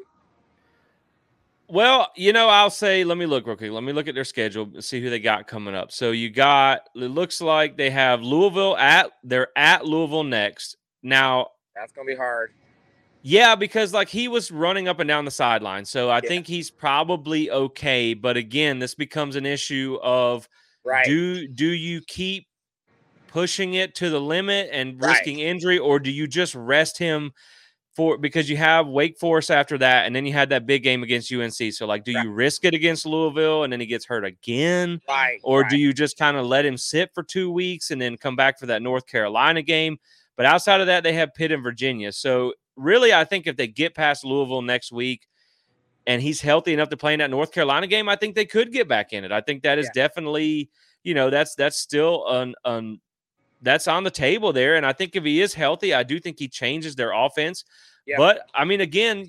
Well, I'll say, let me look real quick. Let me look at their schedule and see who they got coming up. So it looks like they have they're at Louisville next. Now, that's going to be hard. Yeah, because he was running up and down the sideline. So I think he's probably okay. But again, this becomes an issue of do you keep pushing it to the limit and risking injury, or do you just rest him because you have Wake Forest after that, and then you had that big game against UNC. So do you risk it against Louisville and then he gets hurt again? Or do you just kind of let him sit for 2 weeks and then come back for that North Carolina game? But outside of that, they have Pitt and Virginia. So really, I think if they get past Louisville next week and he's healthy enough to play in that North Carolina game, I think they could get back in it. I think that is definitely, that's still that's on the table there. And I think if he is healthy, I do think he changes their offense. Yeah. But I mean, again,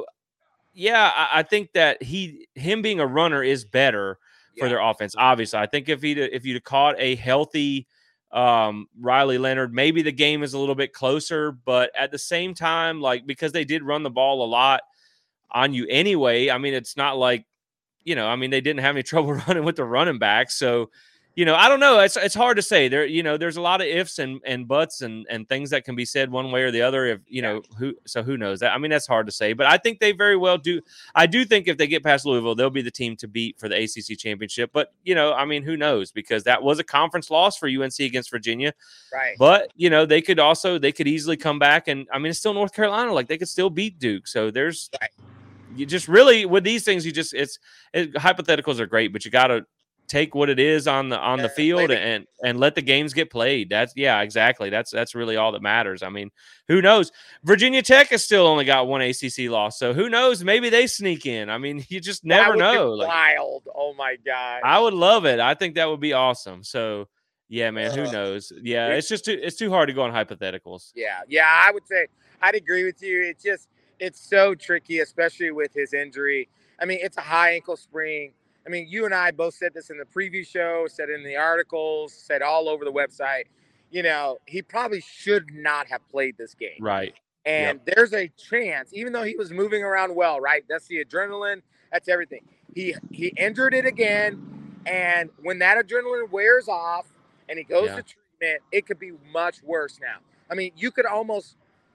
I think that him being a runner is better for their offense. Obviously, I think if you'd caught a healthy Riley Leonard, maybe the game is a little bit closer, but at the same time, because they did run the ball a lot on you anyway, I mean, it's not like, they didn't have any trouble running with the running back. So, I don't know. It's hard to say. There's a lot of ifs and buts and things that can be said one way or the other. Who knows that? I mean, that's hard to say, but I think they very well do. I do think if they get past Louisville, they'll be the team to beat for the ACC championship. But, who knows? Because that was a conference loss for UNC against Virginia. Right. But, they could easily come back and, it's still North Carolina. They could still beat Duke. So there's, you just really, with these things, hypotheticals are great, but you got to take what it is on the field and let the games get played. Exactly. That's really all that matters. I mean, who knows? Virginia Tech has still only got one ACC loss, so who knows? Maybe they sneak in. I mean, you just never know. Wild. Oh my God. I would love it. I think that would be awesome. So yeah, man, who knows? Yeah, it's too hard to go on hypotheticals. Yeah. I would say I'd agree with you. It's so tricky, especially with his injury. I mean, it's a high ankle sprain. I mean, you and I both said this in the preview show, said in the articles, said all over the website. He probably should not have played this game. Right. And there's a chance, even though he was moving around well, right? That's the adrenaline. That's everything. He injured it again. And when that adrenaline wears off and he goes to treatment, it could be much worse now. I mean, he could almost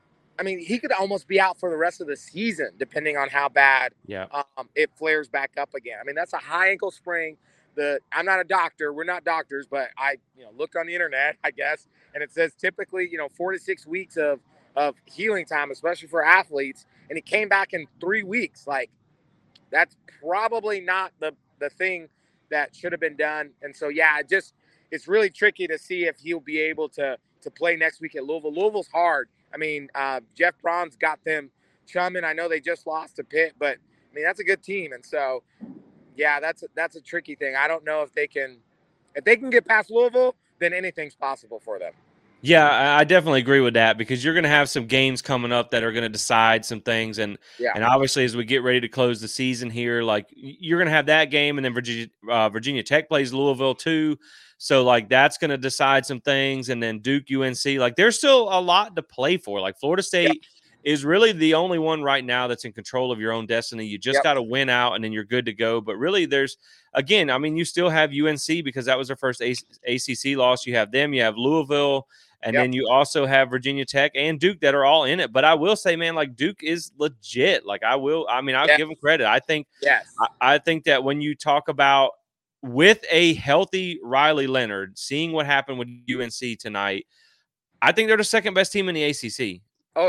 be out for the rest of the season, depending on how bad it flares back up again. I mean, that's a high ankle sprain. I'm not a doctor. We're not doctors, but I looked on the internet, I guess, and it says typically 4 to 6 weeks of healing time, especially for athletes. And he came back in 3 weeks. That's probably not the thing that should have been done. And so, it's really tricky to see if he'll be able to to play next week at Louisville. Louisville's hard. I mean, Jeff Braun's got them chumming. I know they just lost to Pitt, but I mean that's a good team, and so yeah, that's a tricky thing. I don't know if they can get past Louisville, then anything's possible for them. Yeah, I definitely agree with that because you're going to have some games coming up that are going to decide some things, and obviously as we get ready to close the season here, like you're going to have that game, and then Virginia Tech plays Louisville too, so like that's going to decide some things, and then Duke, UNC, like there's still a lot to play for. Like Florida State is really the only one right now that's in control of your own destiny. You just got to win out, and then you're good to go. But really, again, I mean, you still have UNC because that was their first ACC loss. You have them, you have Louisville. And then you also have Virginia Tech and Duke that are all in it. But I will say, man, like Duke is legit. Like I'll give them credit. I think, I think that when you talk about with a healthy Riley Leonard, seeing what happened with UNC tonight, I think they're the second best team in the ACC.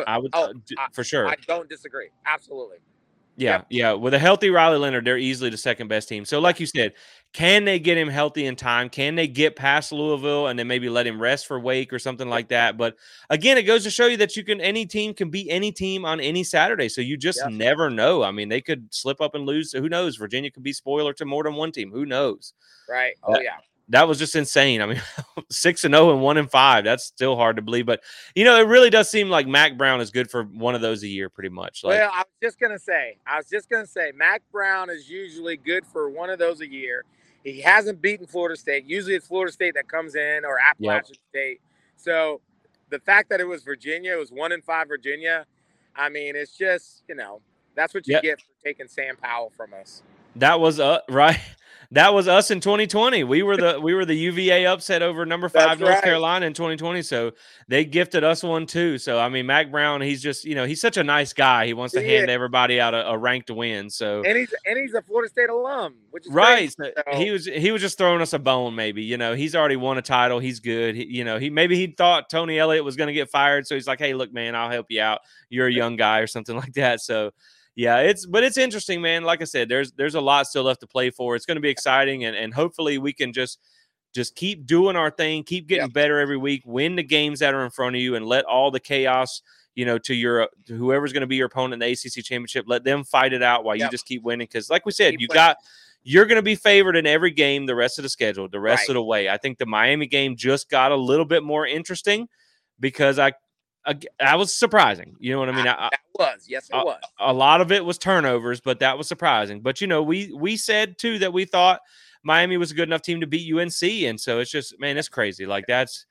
For sure. I don't disagree. Absolutely. Yeah. With a healthy Riley Leonard, they're easily the second best team. So like you said, can they get him healthy in time? Can they get past Louisville and then maybe let him rest for Wake or something like that? But again, it goes to show you that any team can beat any team on any Saturday. So you just never know. I mean, they could slip up and lose. Who knows? Virginia could be spoiler to more than one team. Who knows? Right. That was just insane. I mean, 6-0 and 1-5. That's still hard to believe. But, it really does seem like Mack Brown is good for one of those a year pretty much. Well, I was just going to say, Mack Brown is usually good for one of those a year. He hasn't beaten Florida State. Usually it's Florida State that comes in or Appalachian State. So the fact that it was Virginia, it was 1-5 Virginia. I mean, it's just, that's what you get for taking Sam Powell from us. That was right. That was us in 2020. We were the UVA upset over number 5 North Carolina in 2020. So they gifted us one too. So I mean, Mack Brown, he's just he's such a nice guy. He wants to hand everybody out a ranked win. So and he's a Florida State alum, which is right. Great, so. He was just throwing us a bone. Maybe he's already won a title. He's good. He thought Tony Elliott was going to get fired. So he's like, hey, look, man, I'll help you out. You're a young guy or something like that. So. Yeah, it's interesting, man. Like I said, there's a lot still left to play for. It's going to be exciting, and hopefully we can just keep doing our thing, keep getting better every week, win the games that are in front of you, and let all the chaos, to whoever's going to be your opponent in the ACC championship, let them fight it out while you just keep winning. Because, like we said, you're going to be favored in every game the rest of the schedule, the rest of the way. I think the Miami game just got a little bit more interesting because I was surprising. You know what I mean? That was. Yes, it was. A lot of it was turnovers, but that was surprising. But, we said, too, that we thought Miami was a good enough team to beat UNC. And so it's just, man, it's crazy. Like,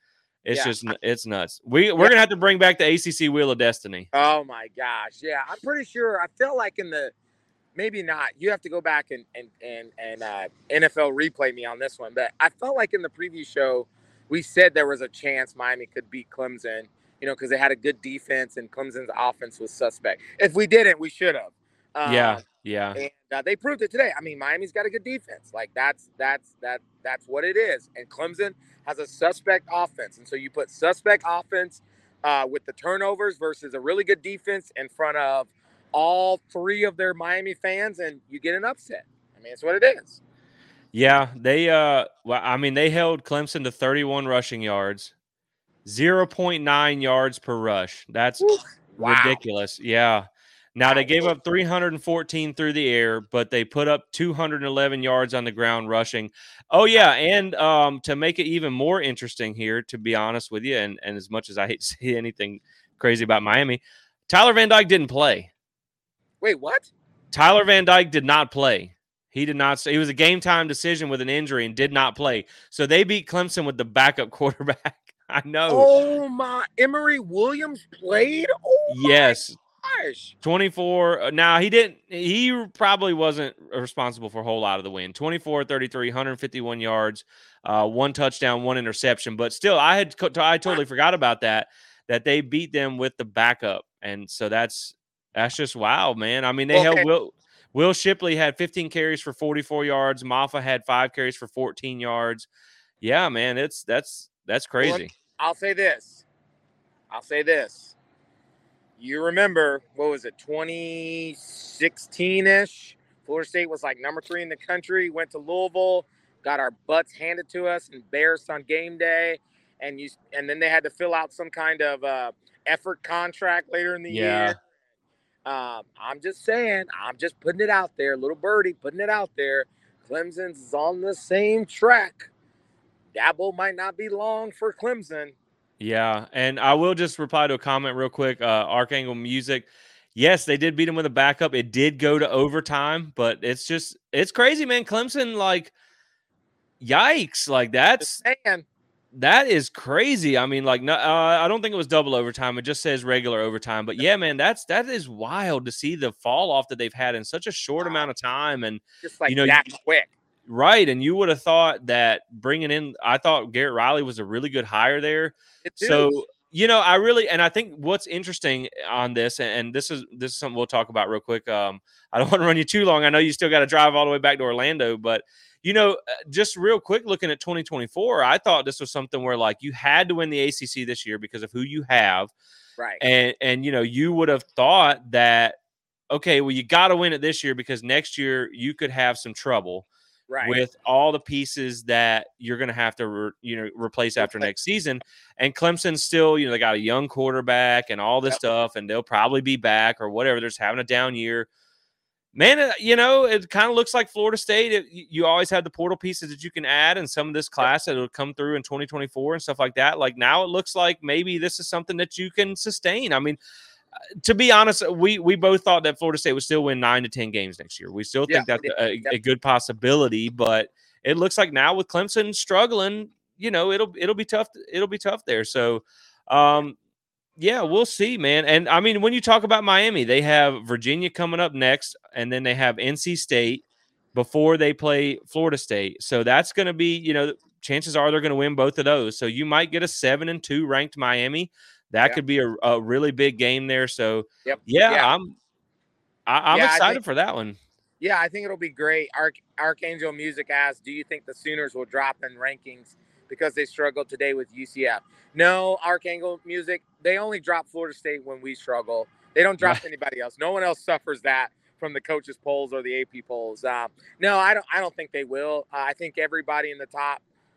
it's nuts. We're going to have to bring back the ACC Wheel of Destiny. Oh, my gosh. Yeah, I'm pretty sure. I felt like maybe not. You have to go back and NFL replay me on this one. But I felt like in the preview show, we said there was a chance Miami could beat Clemson. Because they had a good defense and Clemson's offense was suspect. If we didn't, we should have. Yeah. And they proved it today. I mean, Miami's got a good defense. Like that's what it is. And Clemson has a suspect offense, and so you put suspect offense with the turnovers versus a really good defense in front of all 3 of their Miami fans, and you get an upset. I mean, it's what it is. Yeah, they they held Clemson to 31 rushing yards. 0.9 yards per rush. That's ridiculous. Yeah. Now they gave up 314 through the air, but they put up 211 yards on the ground rushing. Oh yeah, and to make it even more interesting here, to be honest with you, and as much as I hate to say anything crazy about Miami, Tyler Van Dyke didn't play. Wait, what? Tyler Van Dyke did not play. He did not. It was a game time decision with an injury and did not play. So they beat Clemson with the backup quarterback. I know. Oh my! Emory Williams played. Oh yes. Gosh. 24. Now he didn't. He probably wasn't responsible for a whole lot of the win. 24-33, 151 yards, 1 touchdown, 1 interception. But still, I totally forgot about that. That they beat them with the backup, and so that's just wow, man. I mean, they held Will Shipley had 15 carries for 44 yards. Maffa had 5 carries for 14 yards. Yeah, man, that's crazy. Well, I'll say this. You remember, what was it, 2016-ish? Florida State was like number 3 in the country, went to Louisville, got our butts handed to us, embarrassed on game day. and then they had to fill out some kind of effort contract later in the Yeah. year. I'm just saying, I'm just putting it out there, little birdie, putting it out there. Clemson's on the same track. Dabo might not be long for Clemson. Yeah, and I will just reply to a comment real quick. Archangel Music, yes, they did beat him with a backup. It did go to overtime, but it's crazy, man. Clemson, like, yikes, like Just saying. that is crazy. I mean, like, no, I don't think it was double overtime. It just says regular overtime. But yeah, man, that is wild to see the fall off that they've had in such a short amount of time, and just like that quick. Right, and you would have thought that bringing in, I thought Garrett Riley was a really good hire there. So, I think what's interesting on this, and this is something we'll talk about real quick. I don't want to run you too long. I know you still got to drive all the way back to Orlando, but just real quick, looking at 2024, I thought this was something where, like, you had to win the ACC this year because of who you have, right? And you would have thought that, okay, well, you got to win it this year because next year you could have some trouble. Right. With all the pieces that you're going to have to, replace after next season. And Clemson's still, they got a young quarterback and all this stuff, and they'll probably be back or whatever. They're just having a down year. Man, it kind of looks like Florida State. You always have the portal pieces that you can add, and some of this class that will come through in 2024 and stuff like that. Like, now it looks like maybe this is something that you can sustain. I mean, to be honest, we both thought that Florida State would still win 9 to 10 games next year. We still think that's a good possibility, but it looks like now with Clemson struggling, it'll be tough. It'll be tough there. So, we'll see, man. And I mean, when you talk about Miami, they have Virginia coming up next, and then they have NC State before they play Florida State. So that's going to be, chances are they're going to win both of those. So you might get a 7-2 ranked Miami. That could be a really big game there. So, I'm excited for that one. Yeah, I think it'll be great. Archangel Music asked, do you think the Sooners will drop in rankings because they struggled today with UCF? No, Archangel Music, they only drop Florida State when we struggle. They don't drop anybody else. No one else suffers that from the coaches' polls or the AP polls. No, I don't think they will. I think everybody in the top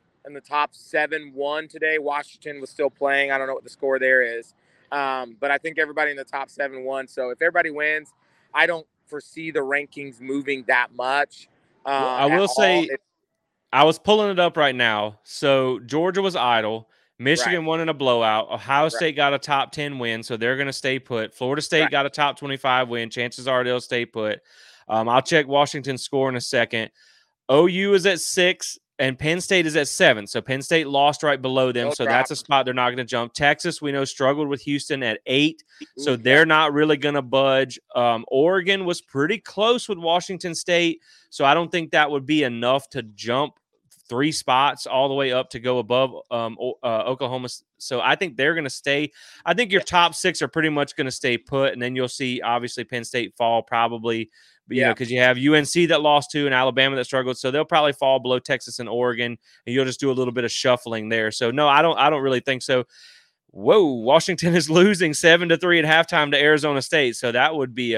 7 won today. Washington was still playing. I don't know what the score there is. But I think everybody in the top 7 won. So if everybody wins, I don't foresee the rankings moving that much. I will say, I was pulling it up right now. So Georgia was idle. Michigan won in a blowout. Ohio State got a top 10 win, so they're going to stay put. Florida State got a top 25 win. Chances are they'll stay put. I'll check Washington's score in a second. OU is at 6. And Penn State is at 7. So Penn State lost right below them. So that's a spot they're not going to jump. Texas, we know, struggled with Houston at 8. So they're not really going to budge. Oregon was pretty close with Washington State. So I don't think that would be enough to jump 3 spots all the way up to go above Oklahoma. So I think they're going to stay. I think your top 6 are pretty much going to stay put. And then you'll see, obviously, Penn State fall probably. But, because you have UNC that lost 2 and Alabama that struggled. So they'll probably fall below Texas and Oregon, and you'll just do a little bit of shuffling there. So, no, I don't really think so. Whoa, Washington is losing 7-3 at halftime to Arizona State. So that would be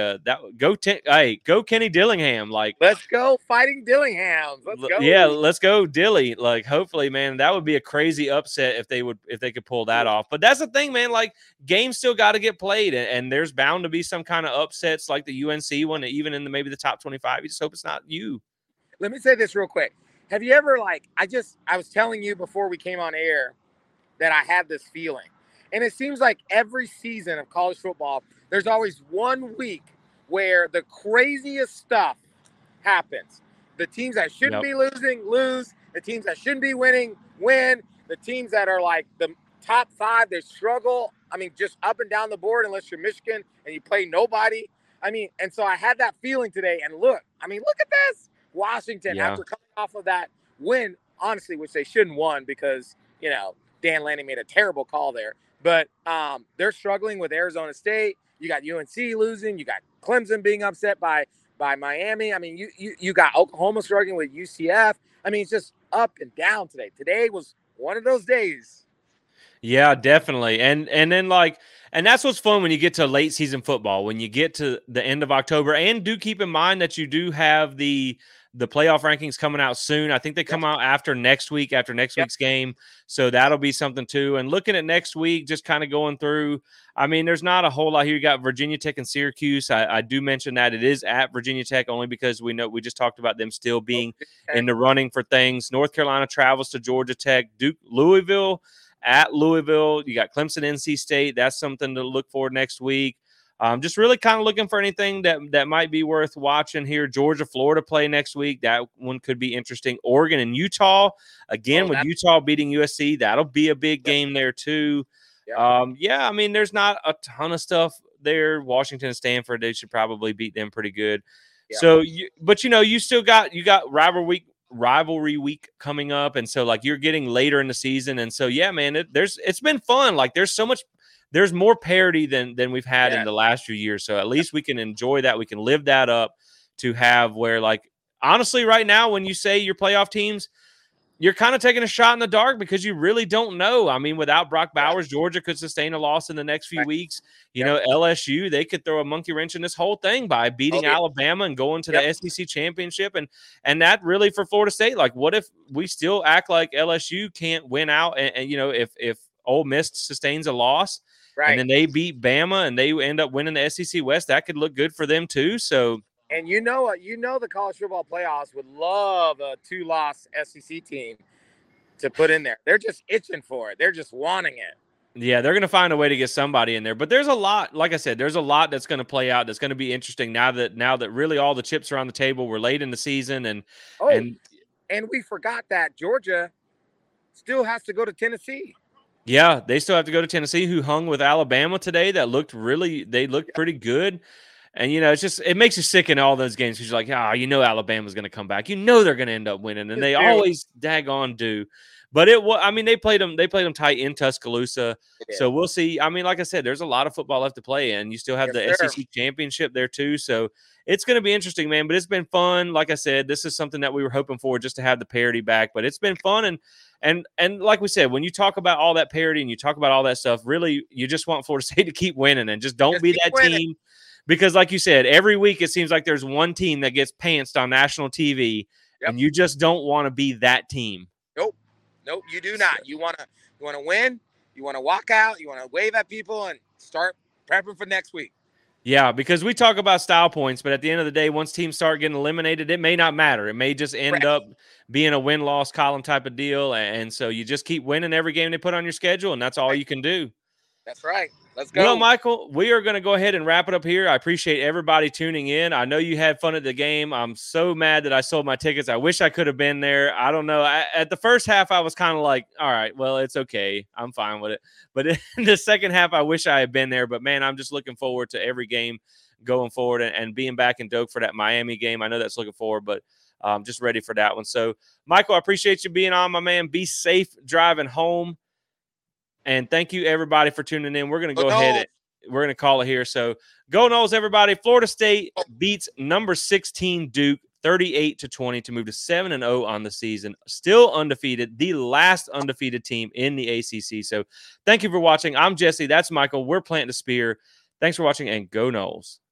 go Kenny Dillingham. Like, let's go Fighting Dillingham. Let's go. Yeah, let's go Dilly. Like, hopefully, man, that would be a crazy upset if they could pull that off. But that's the thing, man. Like, games still got to get played, and there's bound to be some kind of upsets like the UNC one, even in maybe the top 25. You just hope it's not you. Let me say this real quick. Have you ever, I was telling you before we came on air that I have this feeling. And it seems like every season of college football, there's always one week where the craziest stuff happens. The teams that shouldn't be losing, lose. The teams that shouldn't be winning, win. The teams that are like the top 5, they struggle. I mean, just up and down the board unless you're Michigan and you play nobody. I mean, and so I had that feeling today. And look at this. Washington, after coming off of that win, honestly, which they shouldn't won because, Dan Lanning made a terrible call there. But they're struggling with Arizona State. You got UNC losing. You got Clemson being upset by Miami. I mean, you got Oklahoma struggling with UCF. I mean, it's just up and down today. Today was one of those days. Yeah, definitely. And then and that's what's fun when you get to late season football, when you get to the end of October. And do keep in mind that you do have the the playoff rankings coming out soon. I think they come out after next week's game. So that'll be something too. And looking at next week, just kind of going through, I mean, there's not a whole lot here. You got Virginia Tech and Syracuse. I do mention that it is at Virginia Tech only because we just talked about them still being in the running for things. North Carolina travels to Georgia Tech. Duke, Louisville at Louisville. You got Clemson, NC State. That's something to look for next week. Just really kind of looking for anything that might be worth watching here. Georgia, Florida play next week. That one could be interesting. Oregon and Utah. Again, with Utah beating USC, that'll be a big game there too. I mean, there's not a ton of stuff there. Washington and Stanford, they should probably beat them pretty good. So, you still got rivalry week coming up, and so like you're getting later in the season, and so man, it's been fun. Like there's more parity than we've had in the last few years. So at least we can enjoy that. We can live that up to have where, like, honestly, right now, when you say your playoff teams, you're kind of taking a shot in the dark because you really don't know. I mean, without Brock Bowers, Georgia could sustain a loss in the next few weeks. You know, LSU, they could throw a monkey wrench in this whole thing by beating Alabama and going to the SEC championship. And that really for Florida State, like, what if we still act like LSU can't win out? And if Ole Miss sustains a loss, and then they beat Bama and they end up winning the SEC West, that could look good for them too. So, and the college football playoffs would love a 2-loss SEC team to put in there. They're just itching for it. They're just wanting it. Yeah, they're going to find a way to get somebody in there. But there's a lot, like I said, there's a lot that's going to play out that's going to be interesting now that really all the chips are on the table. We're late in the season, and we forgot that Georgia still has to go to Tennessee. Yeah, they still have to go to Tennessee, who hung with Alabama today. They looked pretty good. And, it makes you sick in all those games because you're like, Alabama's going to come back. They're going to end up winning. And they always daggone do. But they played them tight in Tuscaloosa. So we'll see. I mean, like I said, there's a lot of football left to play. And you still have the SEC championship there too. So it's going to be interesting, man. But it's been fun. Like I said, this is something that we were hoping for, just to have the parity back. But it's been fun. And like we said, when you talk about all that parity and you talk about all that stuff, really, you just want Florida State to keep winning and just don't be that team. Because like you said, every week it seems like there's one team that gets pantsed on national TV, and you just don't want to be that team. Nope, you do not. You want to win, you want to walk out, you want to wave at people and start prepping for next week. Yeah, because we talk about style points, but at the end of the day, once teams start getting eliminated, it may not matter. It may just end up being a win-loss column type of deal. And so you just keep winning every game they put on your schedule, and that's all you can do. That's right. Let's go. Well, Michael, we are going to go ahead and wrap it up here. I appreciate everybody tuning in. I know you had fun at the game. I'm so mad that I sold my tickets. I wish I could have been there. I don't know. At the first half, I was kind of like, all right, well, it's okay. I'm fine with it. But in the second half, I wish I had been there. But, man, I'm just looking forward to every game going forward and being back in Doak for that Miami game. I know that's looking forward, but I'm just ready for that one. So, Michael, I appreciate you being on, my man. Be safe driving home. And thank you, everybody, for tuning in. We're going to go ahead. We're going to call it here. So go Noles, everybody. Florida State beats number 16 Duke 38-20 to move to 7-0 on the season. Still undefeated, the last undefeated team in the ACC. So thank you for watching. I'm Jesse. That's Michael. We're planting a spear. Thanks for watching, and go Noles.